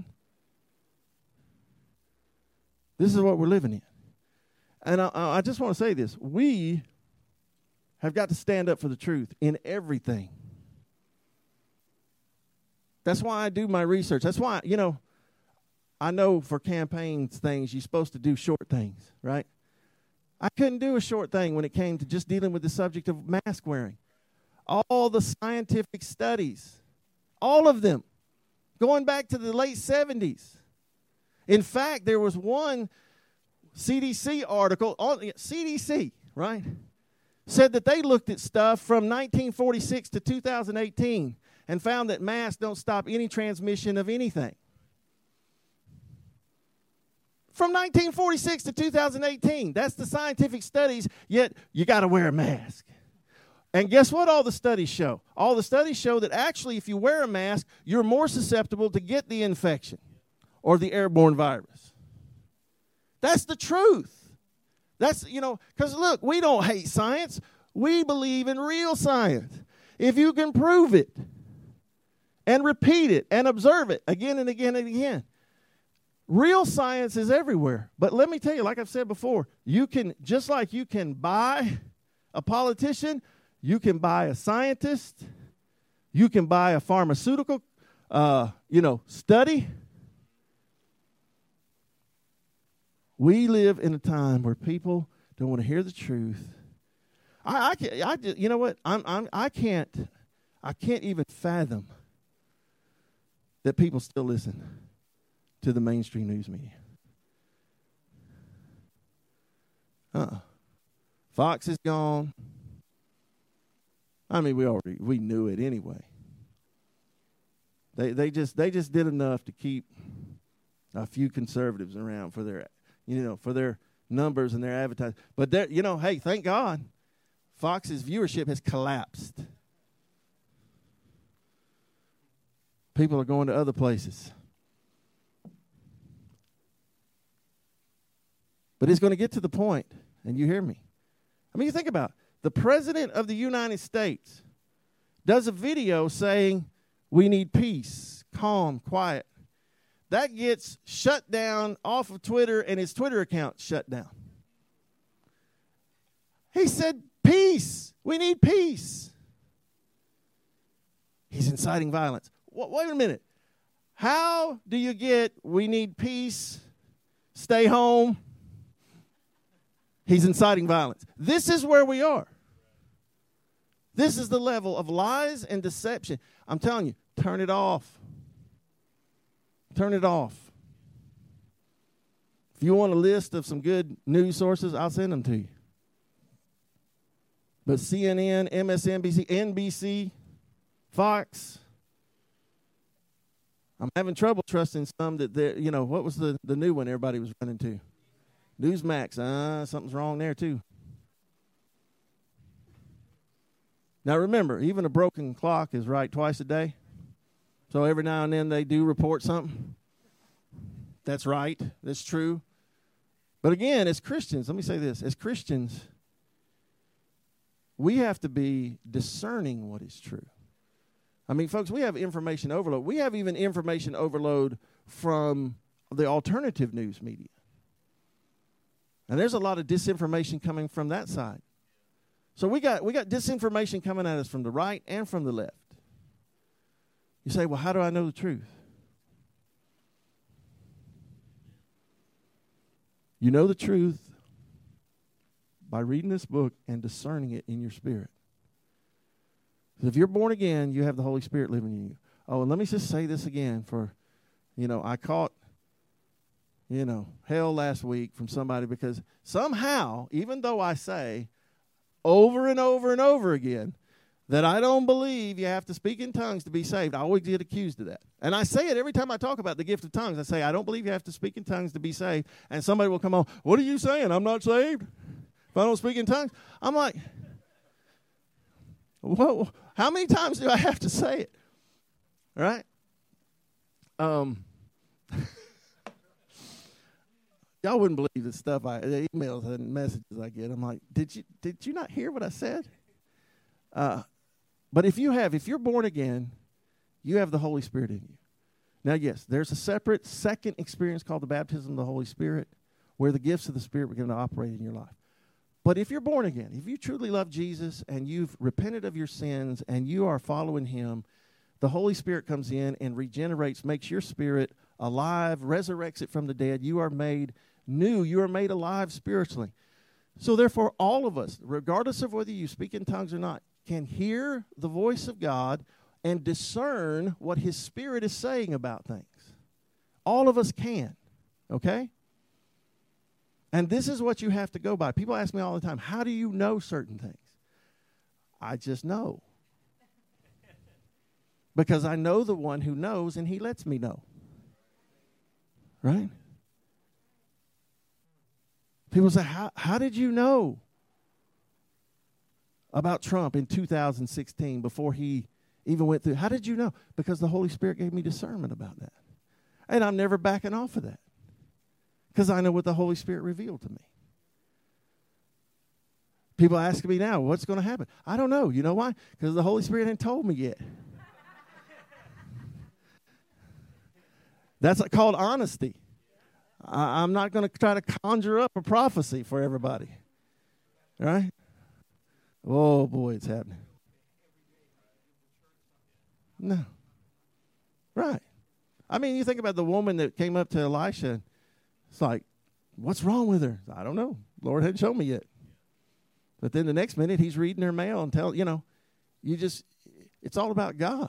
this is what we're living in. And I, I just want to say this. We have got to stand up for the truth in everything. That's why I do my research. That's why, you know, I know for campaigns things, you're supposed to do short things, right? I couldn't do a short thing when it came to just dealing with the subject of mask wearing. All the scientific studies, all of them, going back to the late seventies. In fact, there was one C D C article, on C D C, right, said that they looked at stuff from nineteen forty-six to two thousand eighteen and found that masks don't stop any transmission of anything. From nineteen forty-six to two thousand eighteen, that's the scientific studies, yet you got to wear a mask. And guess what all the studies show? All the studies show that actually if you wear a mask, you're more susceptible to get the infection or the airborne virus. That's the truth. That's, you know, because look, we don't hate science. We believe in real science. If you can prove it and repeat it and observe it again and again and again. Real science is everywhere. But let me tell you, like I've said before, you can, just like you can buy a politician, you can buy a scientist, you can buy a pharmaceutical, uh, you know, study. We live in a time where people don't want to hear the truth. I, I can't, I just, you know what? I'm, I'm, I can't, I can't even fathom that people still listen to the mainstream news media. Uh-uh. Fox is gone. I mean, we already we knew it anyway. They they just they just did enough to keep a few conservatives around for their you know for their numbers and their advertising. But there, you know, hey, thank God, Fox's viewership has collapsed. People are going to other places. But it's going to get to the point, and you hear me. I mean, you think about it. The President of the United States does a video saying we need peace, calm, quiet. That gets shut down off of Twitter, and his Twitter account shut down. He said, peace. We need peace. He's inciting violence. Wait a minute. How do you get we need peace, stay home? He's inciting violence. This is where we are. This is the level of lies and deception. I'm telling you, turn it off. Turn it off. If you want a list of some good news sources, I'll send them to you. But C N N, M S N B C, N B C, Fox, I'm having trouble trusting some that they're, you know, what was the, the new one everybody was running to? Newsmax, uh, something's wrong there too. Now remember, even a broken clock is right twice a day. So every now and then they do report something. That's right. That's true. But again, as Christians, let me say this. As Christians, we have to be discerning what is true. I mean, folks, we have information overload. We have even information overload from the alternative news media. And there's a lot of disinformation coming from that side. So we got we got disinformation coming at us from the right and from the left. You say, well, how do I know the truth? You know the truth by reading this book and discerning it in your spirit. If you're born again, you have the Holy Spirit living in you. Oh, and let me just say this again for, you know, I caught, you know, hell last week from somebody because somehow, even though I say over and over and over again that I don't believe you have to speak in tongues to be saved, I always get accused of that. And I say it every time I talk about the gift of tongues. I say, I don't believe you have to speak in tongues to be saved. And somebody will come on, what are you saying? I'm not saved if I don't speak in tongues? I'm like, whoa, how many times do I have to say it? Right? Um, y'all wouldn't believe the stuff I, the emails and messages I get. I'm like, did you did you not hear what I said? Uh, but if you have, if you're born again, you have the Holy Spirit in you. Now, yes, there's a separate second experience called the baptism of the Holy Spirit, where the gifts of the Spirit begin to operate in your life. But if you're born again, if you truly love Jesus and you've repented of your sins and you are following him, the Holy Spirit comes in and regenerates, makes your spirit alive, resurrects it from the dead. You are made new. You are made alive spiritually. So therefore, all of us, regardless of whether you speak in tongues or not, can hear the voice of God and discern what his Spirit is saying about things. All of us can, okay? And this is what you have to go by. People ask me all the time, how do you know certain things? I just know. Because I know the one who knows, and he lets me know. Right? People say, how, how did you know about Trump in two thousand sixteen before he even went through? How did you know? Because the Holy Spirit gave me discernment about that. And I'm never backing off of that. Because I know what the Holy Spirit revealed to me. People ask me now, what's going to happen? I don't know. You know why? Because the Holy Spirit ain't told me yet. That's called honesty. I, I'm not going to try to conjure up a prophecy for everybody. Right? Oh, boy, it's happening. No. Right. I mean, you think about the woman that came up to Elisha. It's like, what's wrong with her? I don't know. Lord hadn't shown me yet. But then the next minute, he's reading her mail and tell, you know, you just, it's all about God.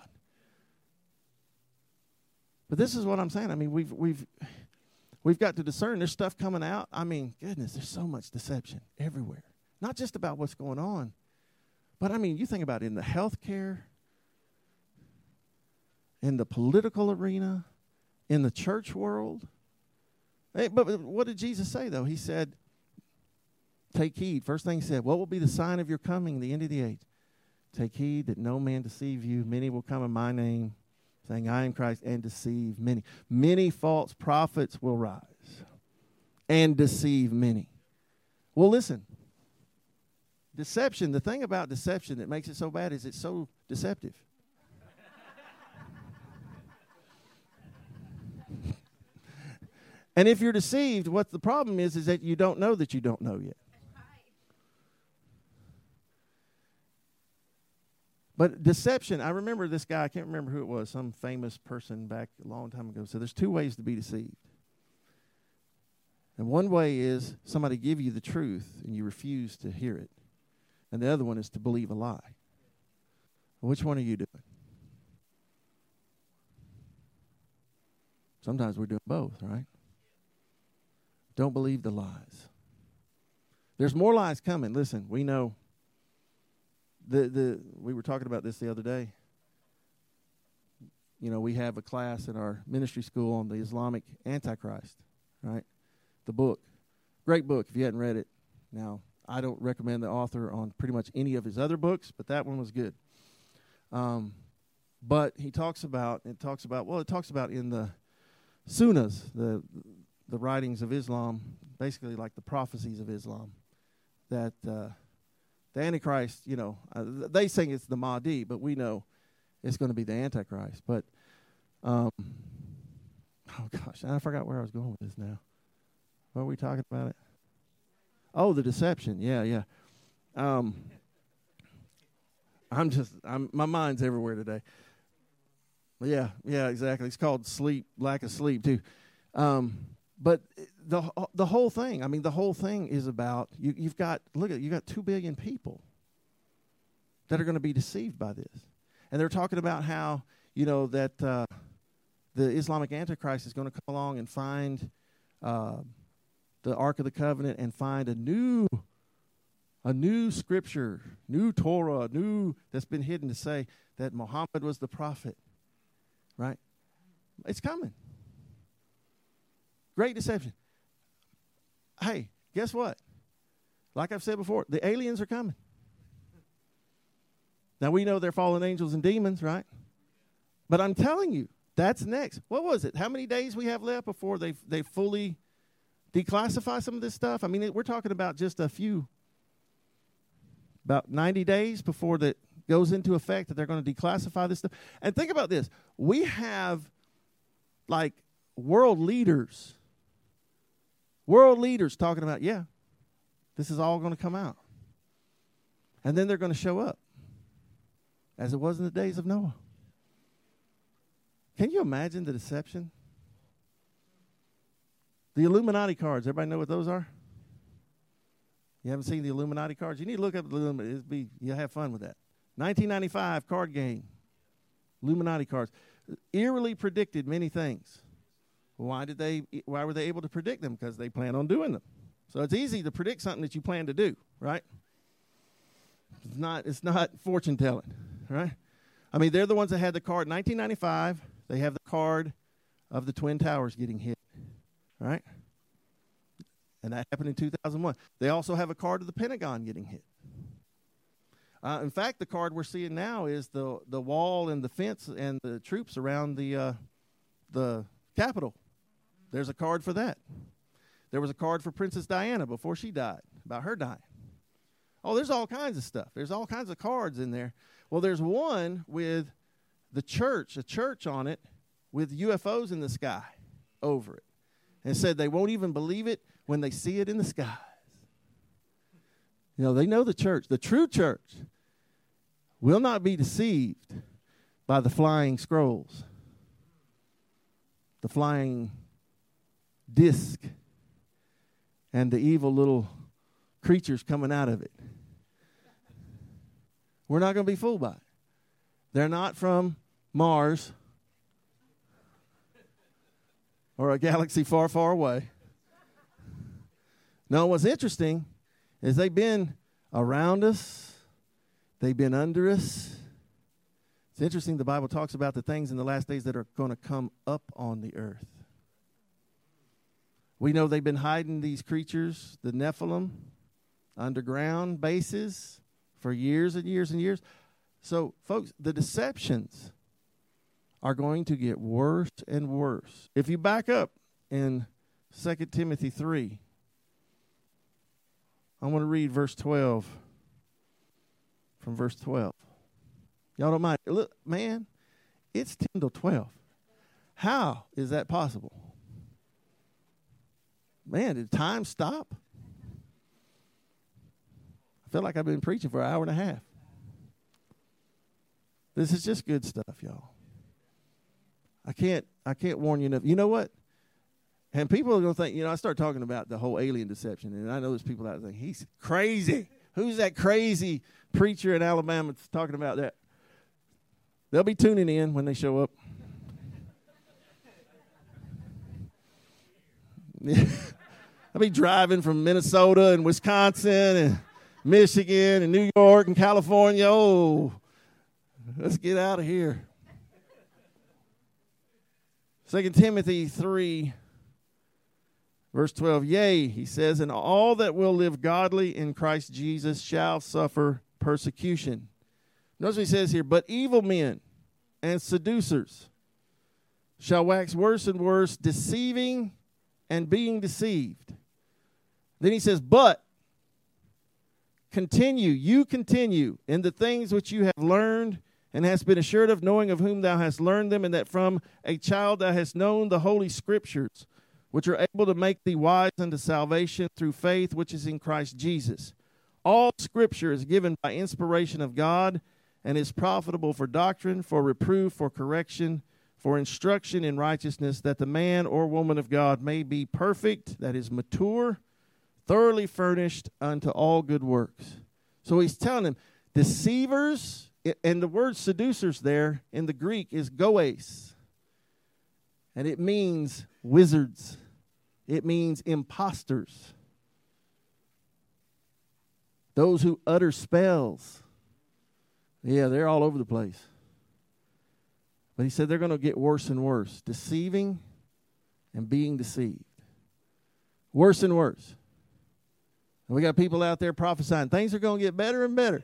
But this is what I'm saying. I mean, we've we've we've got to discern. There's stuff coming out. I mean, goodness, there's so much deception everywhere. Not just about what's going on, but I mean, you think about it in the healthcare, in the political arena, in the church world. Hey, but what did Jesus say, though? He said, take heed. First thing he said, what will be the sign of your coming, the end of the age? Take heed that no man deceive you. Many will come in my name, saying, I am Christ, and deceive many. Many false prophets will rise and deceive many. Well, listen. Deception, the thing about deception that makes it so bad is it's so deceptive. And if you're deceived, what the problem is is that you don't know that you don't know yet. But deception, I remember this guy, I can't remember who it was, some famous person back a long time ago. So there's two ways to be deceived. And one way is somebody give you the truth and you refuse to hear it. And the other one is to believe a lie. Which one are you doing? Sometimes we're doing both, right? Don't believe the lies. There's more lies coming. Listen, we know. The the we were talking about this the other day. You know, we have a class in our ministry school on the Islamic Antichrist, right? The book. Great book if you hadn't read it. Now, I don't recommend the author on pretty much any of his other books, but that one was good. Um, but he talks about, it talks about, well, it talks about in the Sunnahs, the the writings of Islam, basically like the prophecies of Islam, that uh, the Antichrist, you know, uh, they say it's the Mahdi, but we know it's going to be the Antichrist. But, um, oh gosh, I forgot where I was going with this now. What were we talking about it? Oh, the deception. Yeah, yeah. Um, I'm just, I'm, my mind's everywhere today. Yeah, yeah, exactly. It's called sleep, lack of sleep too. Um, but the the whole thing, I mean, the whole thing is about, you, you've got, look at, you got two billion people that are going to be deceived by this. And they're talking about how, you know, that uh, the Islamic Antichrist is going to come along and find uh, the Ark of the Covenant and find a new, a new scripture, new Torah, new, that's been hidden to say that Muhammad was the prophet, right? It's coming. Great deception. Hey, guess what? Like I've said before, the aliens are coming. Now, we know they're fallen angels and demons, right? But I'm telling you, that's next. What was it? How many days we have left before they they fully declassify some of this stuff? I mean, we're talking about just a few, about ninety days before that goes into effect that they're going to declassify this stuff. And think about this. We have, like, world leaders, world leaders talking about, yeah, this is all going to come out. And then they're going to show up, as it was in the days of Noah. Can you imagine the deception? The Illuminati cards. Everybody know what those are? You haven't seen the Illuminati cards? You need to look up the Illuminati. It'll be, you'll have fun with that. nineteen ninety-five card game. Illuminati cards. Eerily predicted many things. Why did they? Why were they able to predict them? Because they plan on doing them. So it's easy to predict something that you plan to do, right? It's not. It's not fortune telling, right? I mean, they're the ones that had the card. nineteen ninety-five. They have the card of the Twin Towers getting hit, right? And that happened in two thousand one. They also have a card of the Pentagon getting hit. Uh, in fact, the card we're seeing now is the the wall and the fence and the troops around the uh, the Capitol. There's a card for that. There was a card for Princess Diana before she died, about her dying. Oh, there's all kinds of stuff. There's all kinds of cards in there. Well, there's one with the church, a church on it, with U F Os in the sky over it. And it said they won't even believe it when they see it in the skies. You know, they know the church. The true church will not be deceived by the flying scrolls, the flying disc, and the evil little creatures coming out of it. We're not going to be fooled by it. They're not from Mars or a galaxy far, far away. No, what's interesting is they've been around us. They've been under us. It's interesting the Bible talks about the things in the last days that are going to come up on the earth. We know they've been hiding these creatures, the Nephilim, underground bases for years and years and years. So, folks, the deceptions are going to get worse and worse. If you back up in Second Timothy three, I want to read verse twelve. From verse twelve. Y'all don't mind. Look, man, it's ten to twelve. How is that possible? Man, did time stop? I feel like I've been preaching for an hour and a half. This is just good stuff, y'all. I can't I can't warn you enough. You know what? And people are going to think, you know, I start talking about the whole alien deception, and I know there's people out there think, he's crazy. Who's that crazy preacher in Alabama that's talking about that? They'll be tuning in when they show up. I'll be driving from Minnesota and Wisconsin and Michigan and New York and California. Oh, let's get out of here. Second Timothy three, verse twelve. Yea, he says, and all that will live godly in Christ Jesus shall suffer persecution. Notice what he says here, but evil men and seducers shall wax worse and worse, deceiving and being deceived. Then he says, but continue, you continue in the things which you have learned and hast been assured of, knowing of whom thou hast learned them, and that from a child thou hast known the holy scriptures, which are able to make thee wise unto salvation through faith which is in Christ Jesus. All scripture is given by inspiration of God and is profitable for doctrine, for reproof, for correction, for instruction in righteousness, that the man or woman of God may be perfect, that is mature, thoroughly furnished unto all good works. So he's telling them, deceivers, and the word seducers there in the Greek is goes, and it means wizards. It means imposters. Those who utter spells. Yeah, they're all over the place. But he said they're going to get worse and worse. Deceiving and being deceived. Worse and worse. And we got people out there prophesying things are going to get better and better.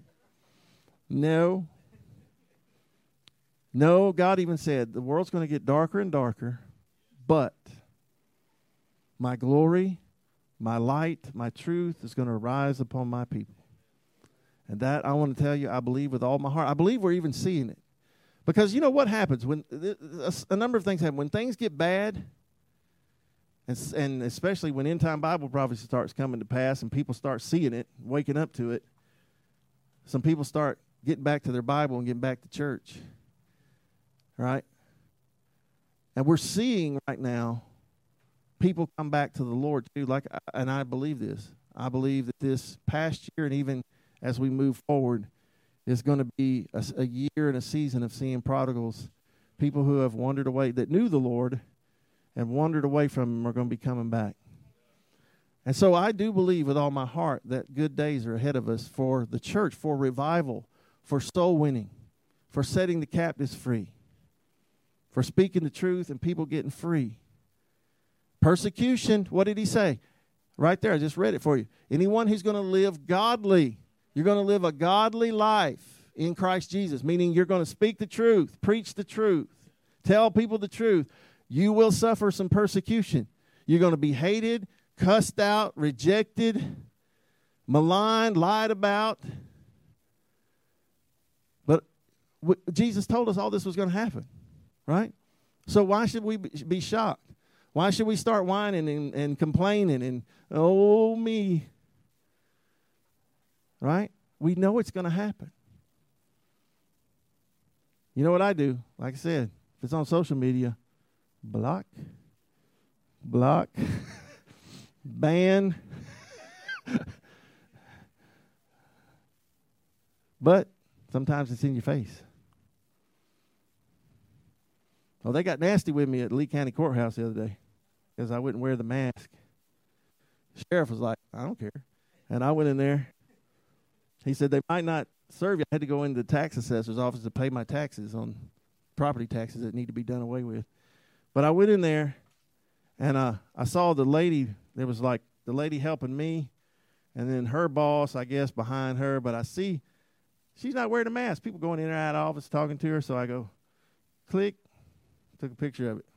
No. No, God even said the world's going to get darker and darker, but my glory, my light, my truth is going to rise upon my people. And that, I want to tell you, I believe with all my heart. I believe we're even seeing it. Because you know what happens? when A number of things happen. When things get bad, and, and especially when end-time Bible prophecy starts coming to pass and people start seeing it, waking up to it, some people start getting back to their Bible and getting back to church. Right? And we're seeing right now people come back to the Lord too. Like, and I believe this. I believe that this past year and even as we move forward is going to be a, a year and a season of seeing prodigals, people who have wandered away, that knew the Lord and wandered away from him, are going to be coming back. And so I do believe with all my heart that good days are ahead of us for the church, for revival, for soul winning, for setting the captives free, for speaking the truth and people getting free. Persecution, what did he say? Right there, I just read it for you. Anyone who's going to live godly, you're going to live a godly life in Christ Jesus, meaning you're going to speak the truth, preach the truth, tell people the truth. You will suffer some persecution. You're going to be hated, cussed out, rejected, maligned, lied about. But w- Jesus told us all this was going to happen, right? So why should we be shocked? Why should we start whining and, and complaining and, oh, me? Right? We know it's going to happen. You know what I do? Like I said, if it's on social media, block, block, ban. But sometimes it's in your face. Oh, they got nasty with me at Lee County Courthouse the other day because I wouldn't wear the mask. The sheriff was like, I don't care. And I went in there. He said they might not serve you. I had to go into the tax assessor's office to pay my taxes on property taxes that need to be done away with. But I went in there, and uh, I saw the lady. There was like the lady helping me, and then her boss, I guess, behind her. But I see she's not wearing a mask. People going in and out of the office talking to her. So I go, click, took a picture of it.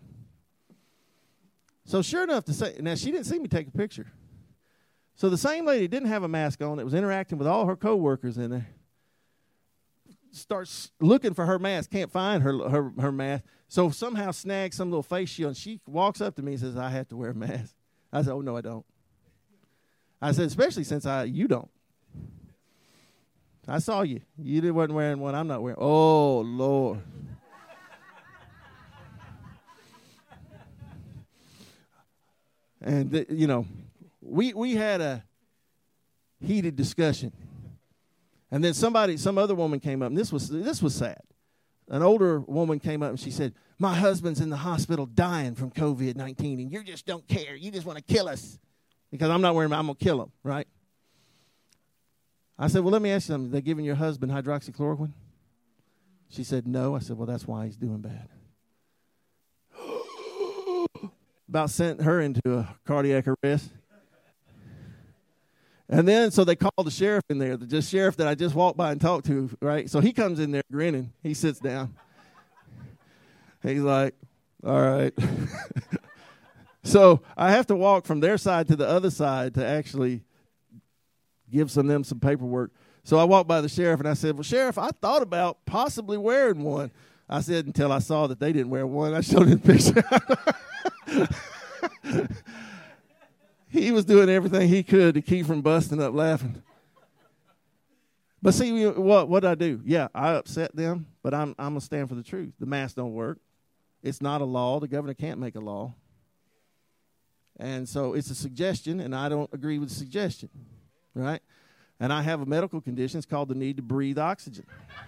So sure enough to say, now she didn't see me take a picture. So the same lady didn't have a mask on that was interacting with all her coworkers in there. Starts looking for her mask, can't find her her, her mask. So somehow snags some little face shield, and she walks up to me and says, I have to wear a mask. I said, oh, no, I don't. I said, especially since I you don't. I saw you. You wasn't wearing one. I'm not wearing. Oh, Lord. And, th- you know, we we had a heated discussion. And then somebody, some other woman came up, and this was this was sad. An older woman came up, and she said, my husband's in the hospital dying from covid nineteen, and you just don't care. You just want to kill us. Because I'm not wearing I'm going to kill him, right? I said, well, let me ask you something. Are they giving your husband hydroxychloroquine? She said, no. I said, well, that's why he's doing bad. About sent her into a cardiac arrest. And then, so they called the sheriff in there, the just sheriff that I just walked by and talked to, right? So he comes in there grinning. He sits down. He's like, all right. So I have to walk from their side to the other side to actually give some them some paperwork. So I walked by the sheriff, and I said, well, Sheriff, I thought about possibly wearing one. I said until I saw that they didn't wear one. I showed him the picture. He was doing everything he could to keep from busting up laughing. But see, what what did I do? Yeah, I upset them, but I'm I'm going to stand for the truth. The mask don't work. It's not a law. The governor can't make a law. And so it's a suggestion, and I don't agree with the suggestion, right? And I have a medical condition. It's called the need to breathe oxygen.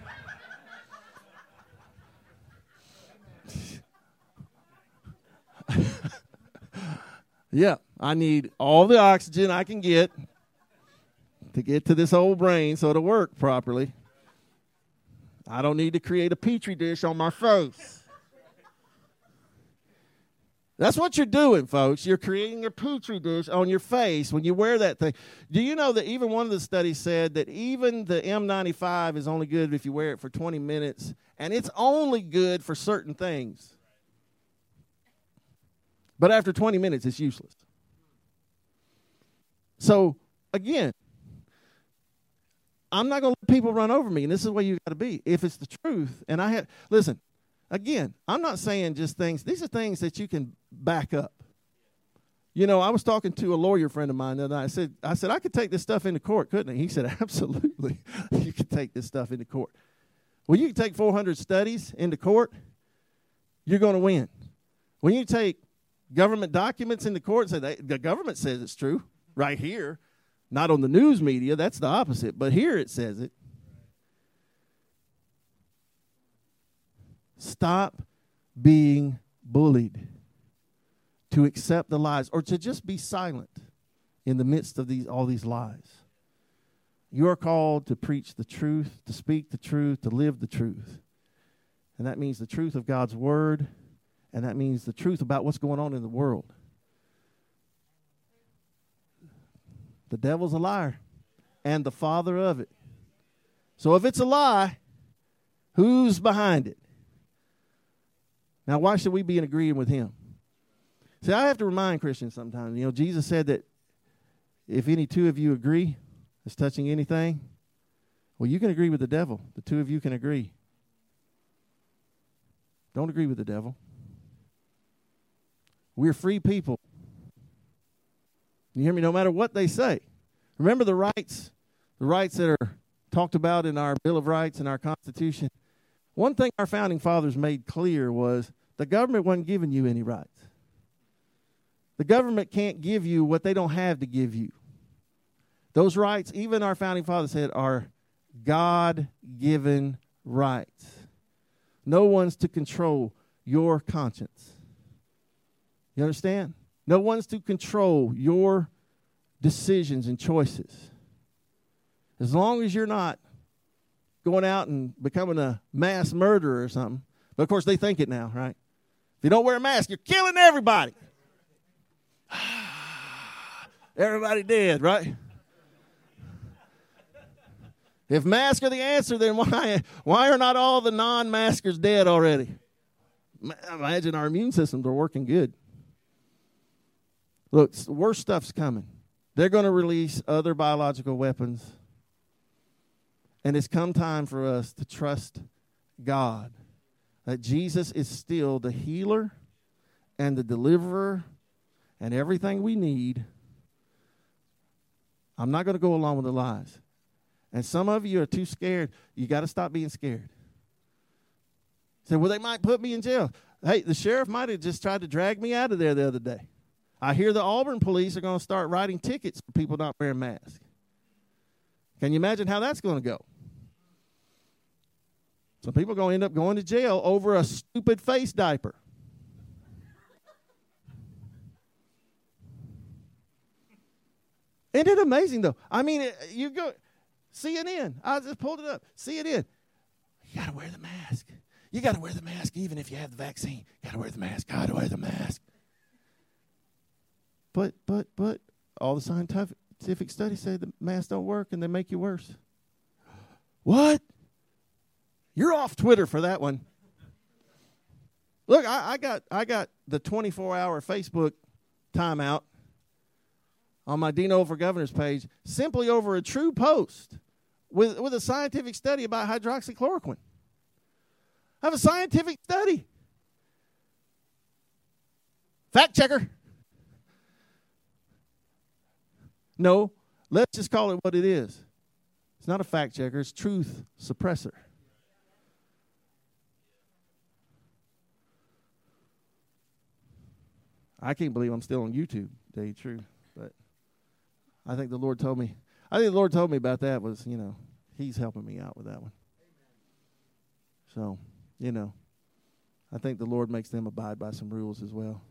Yeah, I need all the oxygen I can get to get to this old brain so it'll work properly. I don't need to create a petri dish on my face. That's what you're doing, folks. You're creating a petri dish on your face when you wear that thing. Do you know that even one of the studies said that even the N ninety-five is only good if you wear it for twenty minutes, and it's only good for certain things. But after twenty minutes, it's useless. So, again, I'm not going to let people run over me, and this is where you got to be. If it's the truth, and I had, listen, again, I'm not saying just things. These are things that you can back up. You know, I was talking to a lawyer friend of mine the other night. I said, I said, I could take this stuff into court, couldn't I? He said, absolutely, you could take this stuff into court. Well, you can take four hundred studies into court, you're going to win. When you take Government documents in the court say they, the government says it's true right here. Not on the news media. That's the opposite. But here it says it. Stop being bullied to accept the lies or to just be silent in the midst of these all these lies. You are called to preach the truth, to speak the truth, to live the truth. And that means the truth of God's word, and that means the truth about what's going on in the world. The devil's a liar and the father of it. So if it's a lie, who's behind it? Now, why should we be in agreement with him? See, I have to remind Christians sometimes, you know, Jesus said that if any two of you agree as touching anything, well, you can agree with the devil. The two of you can agree. Don't agree with the devil. We're free people. You hear me? No matter what they say. Remember the rights, the rights that are talked about in our Bill of Rights and our Constitution. One thing our founding fathers made clear was the government wasn't giving you any rights. The government can't give you what they don't have to give you. Those rights, even our founding fathers said, are God-given rights. No one's to control your conscience. You understand? No one's to control your decisions and choices. As long as you're not going out and becoming a mass murderer or something. But, of course, they think it now, right? If you don't wear a mask, you're killing everybody. Everybody dead, right? If masks are the answer, then why, why are not all the non-maskers dead already? Imagine our immune systems are working good. Look, the worst stuff's coming. They're going to release other biological weapons. And it's come time for us to trust God. That Jesus is still the healer and the deliverer and everything we need. I'm not going to go along with the lies. And some of you are too scared. You got to stop being scared. Say, well, they might put me in jail. Hey, the sheriff might have just tried to drag me out of there the other day. I hear the Auburn police are going to start writing tickets for people not wearing masks. Can you imagine how that's going to go? Some people are going to end up going to jail over a stupid face diaper. Isn't it amazing, though? I mean, you go, C N N, I just pulled it up, C N N, you got to wear the mask. You got to wear the mask even if you have the vaccine. You got to wear the mask, got to wear the mask. But, but, but, all the scientific studies say the masks don't work and they make you worse. What? You're off Twitter for that one. Look, I, I got I got the twenty-four hour Facebook timeout on my Dino for Governors page simply over a true post with, with a scientific study about hydroxychloroquine. I have a scientific study. Fact checker. No, let's just call it what it is. It's not a fact checker. It's truth suppressor. I can't believe I'm still on YouTube, to tell you the truth. But I think the Lord told me, I think the Lord told me about that was, you know, he's helping me out with that one. So, you know, I think the Lord makes them abide by some rules as well.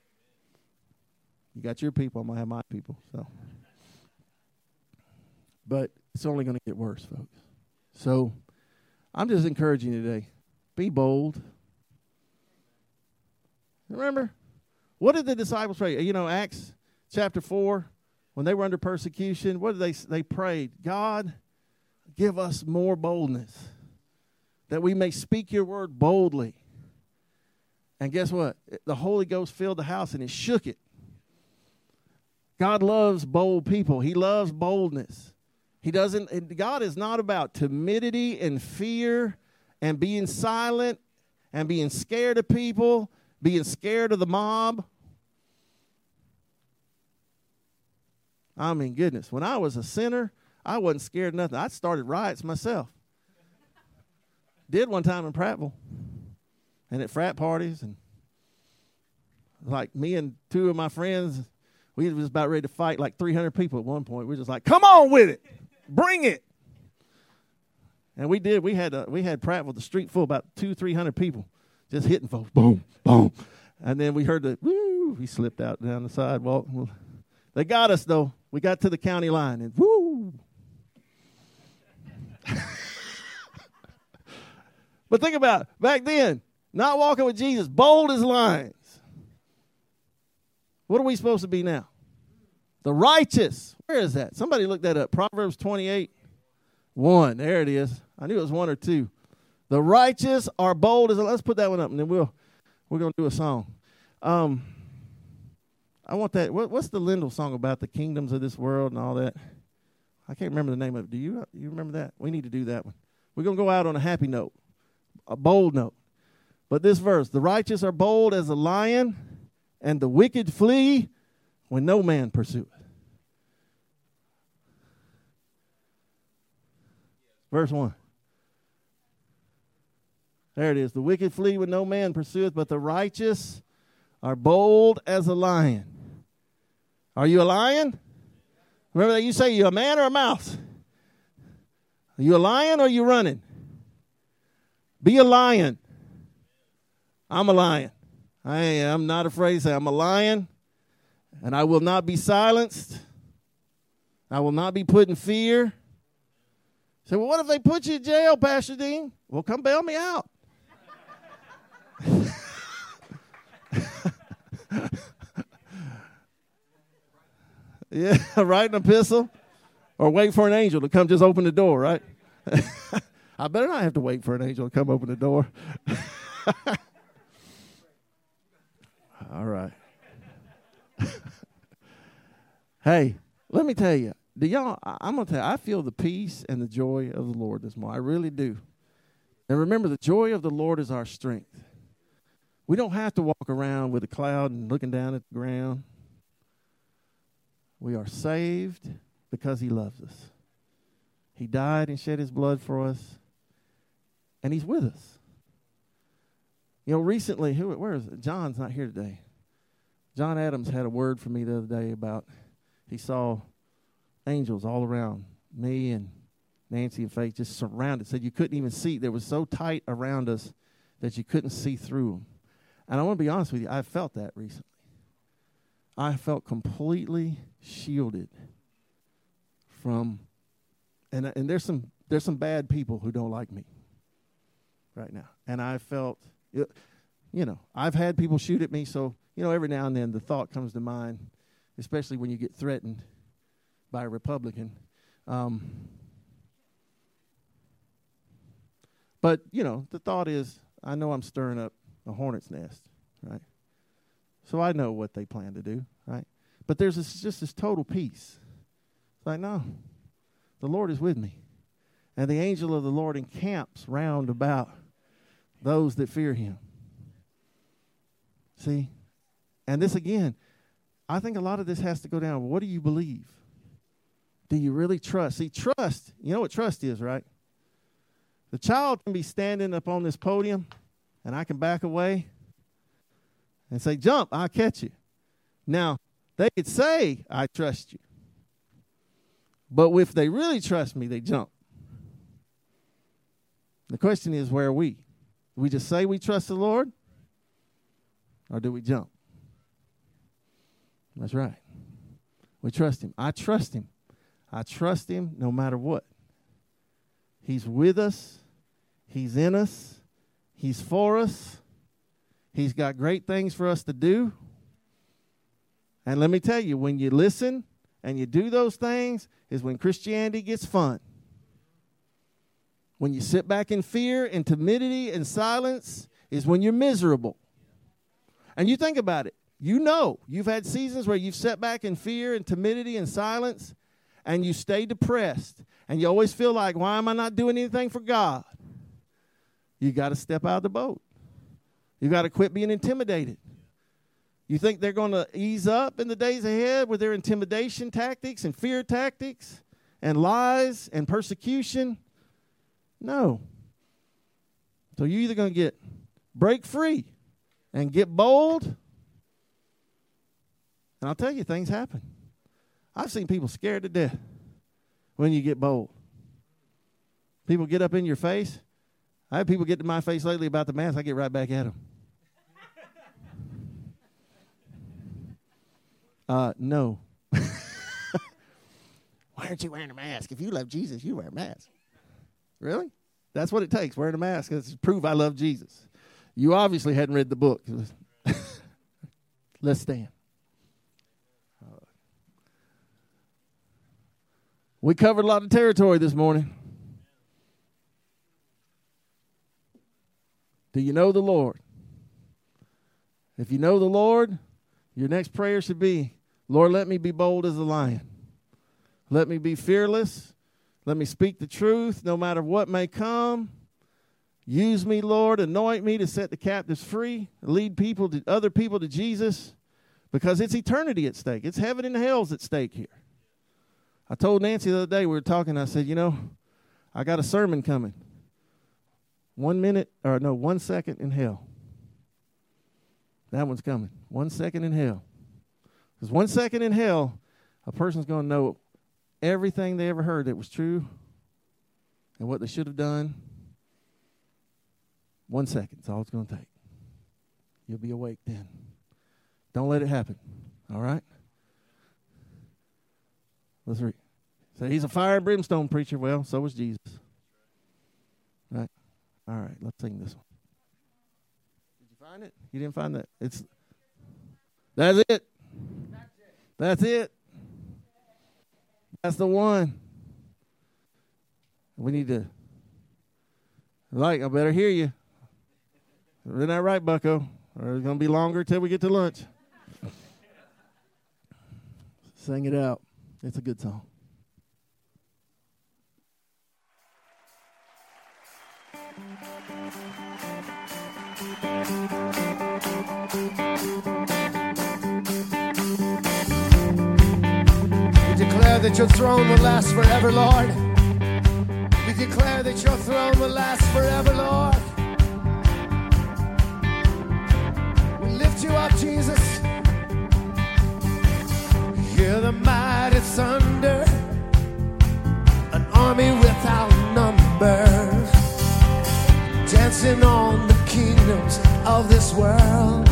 You got your people, I'm going to have my people. So, but it's only going to get worse, folks. So I'm just encouraging you today, be bold. Remember, what did the disciples pray? You know, Acts chapter four, when they were under persecution, what did they they prayed? God, give us more boldness, that we may speak your word boldly. And guess what? The Holy Ghost filled the house and it shook it. God loves bold people. He loves boldness. He doesn't. God is not about timidity and fear and being silent and being scared of people, being scared of the mob. I mean, goodness, when I was a sinner, I wasn't scared of nothing. I started riots myself. Did one time in Prattville and at frat parties. And like me and two of my friends, we was about ready to fight like three hundred people at one point. We were just like, come on with it. Bring it. And we did. We had a, we had Prattville, the street full, about two, three hundred people just hitting folks. Boom, boom. And then we heard the, woo, he slipped out down the sidewalk. They got us, though. We got to the county line, and woo. But think about it. Back then, not walking with Jesus, bold as lions. What are we supposed to be now? The righteous. Where is that? Somebody look that up. Proverbs twenty-eight, one. There it is. I knew it was one or two. The righteous are bold as a, let's put that one up, and then we'll we're gonna do a song. Um, I want that. What, what's the Lindell song about the kingdoms of this world and all that? I can't remember the name of it. Do you? You remember that? We need to do that one. We're gonna go out on a happy note, a bold note. But this verse: the righteous are bold as a lion, and the wicked flee when no man pursueth. Verse one. There it is. The wicked flee when no man pursueth, but the righteous are bold as a lion. Are you a lion? Remember that you say, you a man or a mouse? Are you a lion or are you running? Be a lion. I'm a lion. I am not afraid to say I'm a lion, and I will not be silenced. I will not be put in fear. Say, well, what if they put you in jail, Pastor Dean? Well, come bail me out. Yeah, write an epistle or wait for an angel to come just open the door, right? I better not have to wait for an angel to come open the door. All right. Hey, let me tell you. Do y'all, I'm going to tell you, I feel the peace and the joy of the Lord this morning. I really do. And remember, the joy of the Lord is our strength. We don't have to walk around with a cloud and looking down at the ground. We are saved because he loves us. He died and shed his blood for us, and he's with us. You know, recently, who, where is it? John's not here today. John Adams had a word for me the other day about he saw angels all around me and Nancy and Faith, just surrounded. Said you couldn't even see. They were so tight around us that you couldn't see through them. And I want to be honest with you, I felt that recently. I felt completely shielded from, and and there's some there's some bad people who don't like me right now. And I felt, you know, I've had people shoot at me, so, you know, every now and then the thought comes to mind, especially when you get threatened by a Republican. Um, but, you know, the thought is, I know I'm stirring up a hornet's nest, right? So I know what they plan to do, right? But there's this, just this total peace. It's like, no, the Lord is with me. And the angel of the Lord encamps round about those that fear him. See? And this again, I think a lot of this has to go down. What do you believe? Do you really trust? See, trust, you know what trust is, right? The child can be standing up on this podium, and I can back away and say, jump, I'll catch you. Now, they could say, I trust you. But if they really trust me, they jump. The question is, where are we? Do we just say we trust the Lord? Or do we jump? That's right. We trust him. I trust him. I trust him no matter what. He's with us. He's in us. He's for us. He's got great things for us to do. And let me tell you, when you listen and you do those things is when Christianity gets fun. When you sit back in fear and timidity and silence is when you're miserable. And you think about it. You know, you've had seasons where you've sat back in fear and timidity and silence, and you stay depressed, and you always feel like, why am I not doing anything for God? You got to step out of the boat. You got to quit being intimidated. You think they're going to ease up in the days ahead with their intimidation tactics and fear tactics and lies and persecution? No. So you're either going to get break free and get bold, And I'll tell you, things happen. I've seen people scared to death when you get bold. People get up in your face. I have people get to my face lately about the mask. I get right back at them. uh, no. Why aren't you wearing a mask? If you love Jesus, you wear a mask. Really? That's what it takes, wearing a mask. That's to prove I love Jesus. You obviously hadn't read the book. Let's stand. We covered a lot of territory this morning. Do you know the Lord? If you know the Lord, your next prayer should be, Lord, let me be bold as a lion. Let me be fearless. Let me speak the truth no matter what may come. Use me, Lord. Anoint me to set the captives free. Lead people to other people to Jesus, because it's eternity at stake. It's heaven and hell's at stake here. I told Nancy the other day, we were talking, I said, you know, I got a sermon coming. One minute, or no, one second in hell. That one's coming. One second in hell. Because one second in hell, a person's going to know everything they ever heard that was true and what they should have done. One second is all it's going to take. You'll be awake then. Don't let it happen. All right? Let's read. So he's a fire and brimstone preacher. Well, so was Jesus. Right? All right, let's sing this one. Did you find it? You didn't find that? It's That's it. That's it. That's the one. We need to, like, I better hear you. Isn't that right, Bucko? Or it's going to be longer till we get to lunch. Sing it out. It's a good song. We declare that your throne will last forever, Lord. We declare that your throne will last forever, Lord. We lift you up, Jesus. Hear the mighty thunder, an army without numbers, dancing on the kingdoms of this world.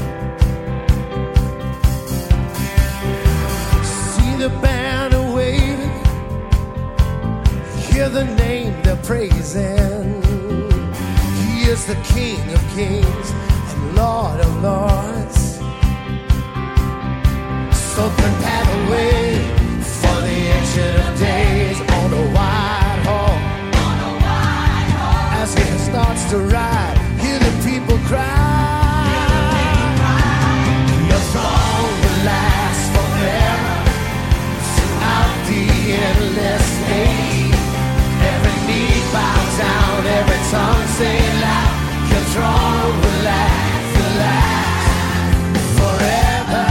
See the banner waving, hear the name they're praising. He is the King of kings and Lord of lords. So prepare the way for the Ancient of Days on a white horse. On a white horse. As he starts to ride, hear the people cry. Your throne will last forever throughout the endless age. Every knee bows down, every tongue say loud. Your throne will last, will last forever.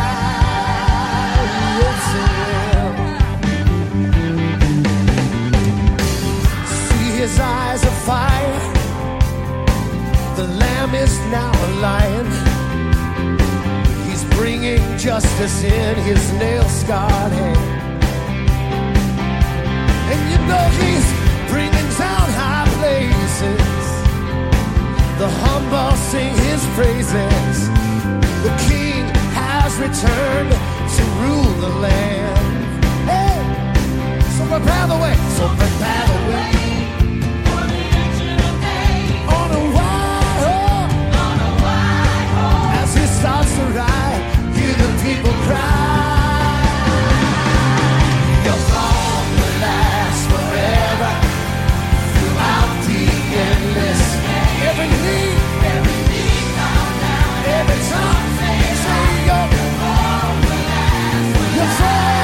His eyes of fire, the Lamb is now a lion. He's bringing justice in his nail-scarred hand. And you know he's bringing down high places. The humble sing his praises. The King has returned to rule the land. Hey! So prepare the way, so prepare the way. Starts to ride, hear the people cry. Your throne will last forever throughout the endless. Every knee, every knee bow down, every tongue say your throne will last. Your throne.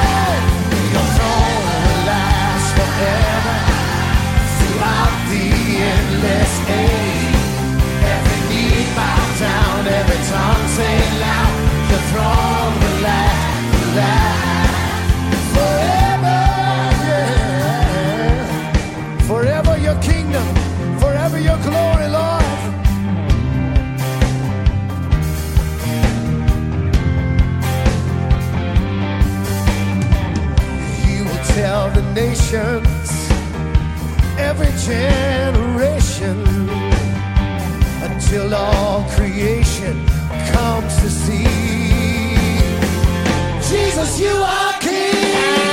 nations, every generation, until all creation comes to see Jesus, you are King.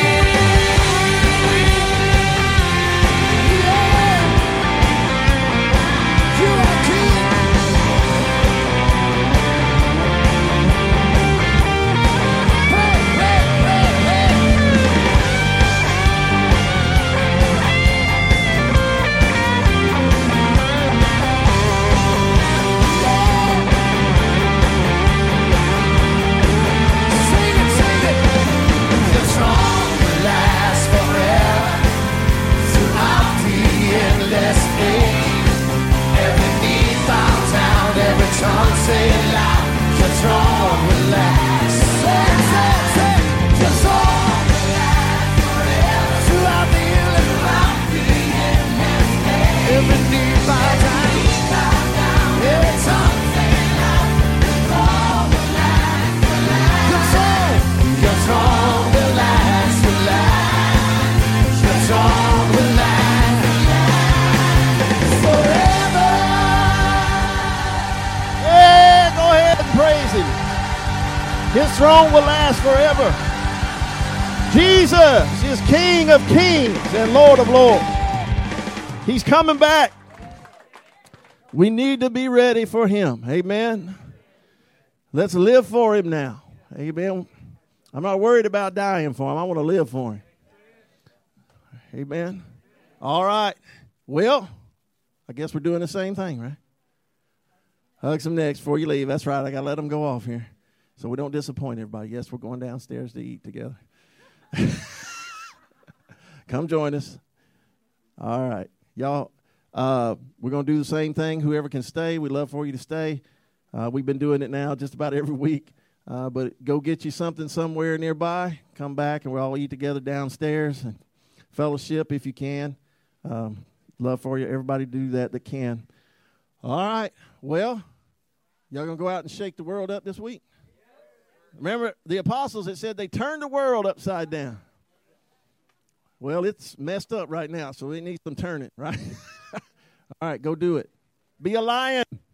Tongue say it loud, your throne will last. Say it, say it, say it. Your throne will last forever. Throughout the endless, throughout the endless day. Every knee bow down, every tongue say it loud. Your throne will last, will last. Your throne, your throne will last, will last. Your throne will last, will last forever. Praise him. His throne will last forever. Jesus is King of kings and Lord of lords. He's coming back. We need to be ready for him. Amen. Let's live for him now. Amen. I'm not worried about dying for him. I want to live for him. Amen. All right. Well, I guess we're doing the same thing, right? Hug some necks before you leave. That's right. I got to let them go off here so we don't disappoint everybody. Yes, we're going downstairs to eat together. Come join us. All right. Y'all, uh, we're going to do the same thing. Whoever can stay, we'd love for you to stay. Uh, we've been doing it now just about every week. Uh, but go get you something somewhere nearby. Come back, and we'll all eat together downstairs and fellowship if you can. Um, love for you, everybody to do that that can. All right. Well, y'all going to go out and shake the world up this week? Remember the apostles that said they turned the world upside down. Well, it's messed up right now, so it needs some turning, right? All right, go do it. Be a lion.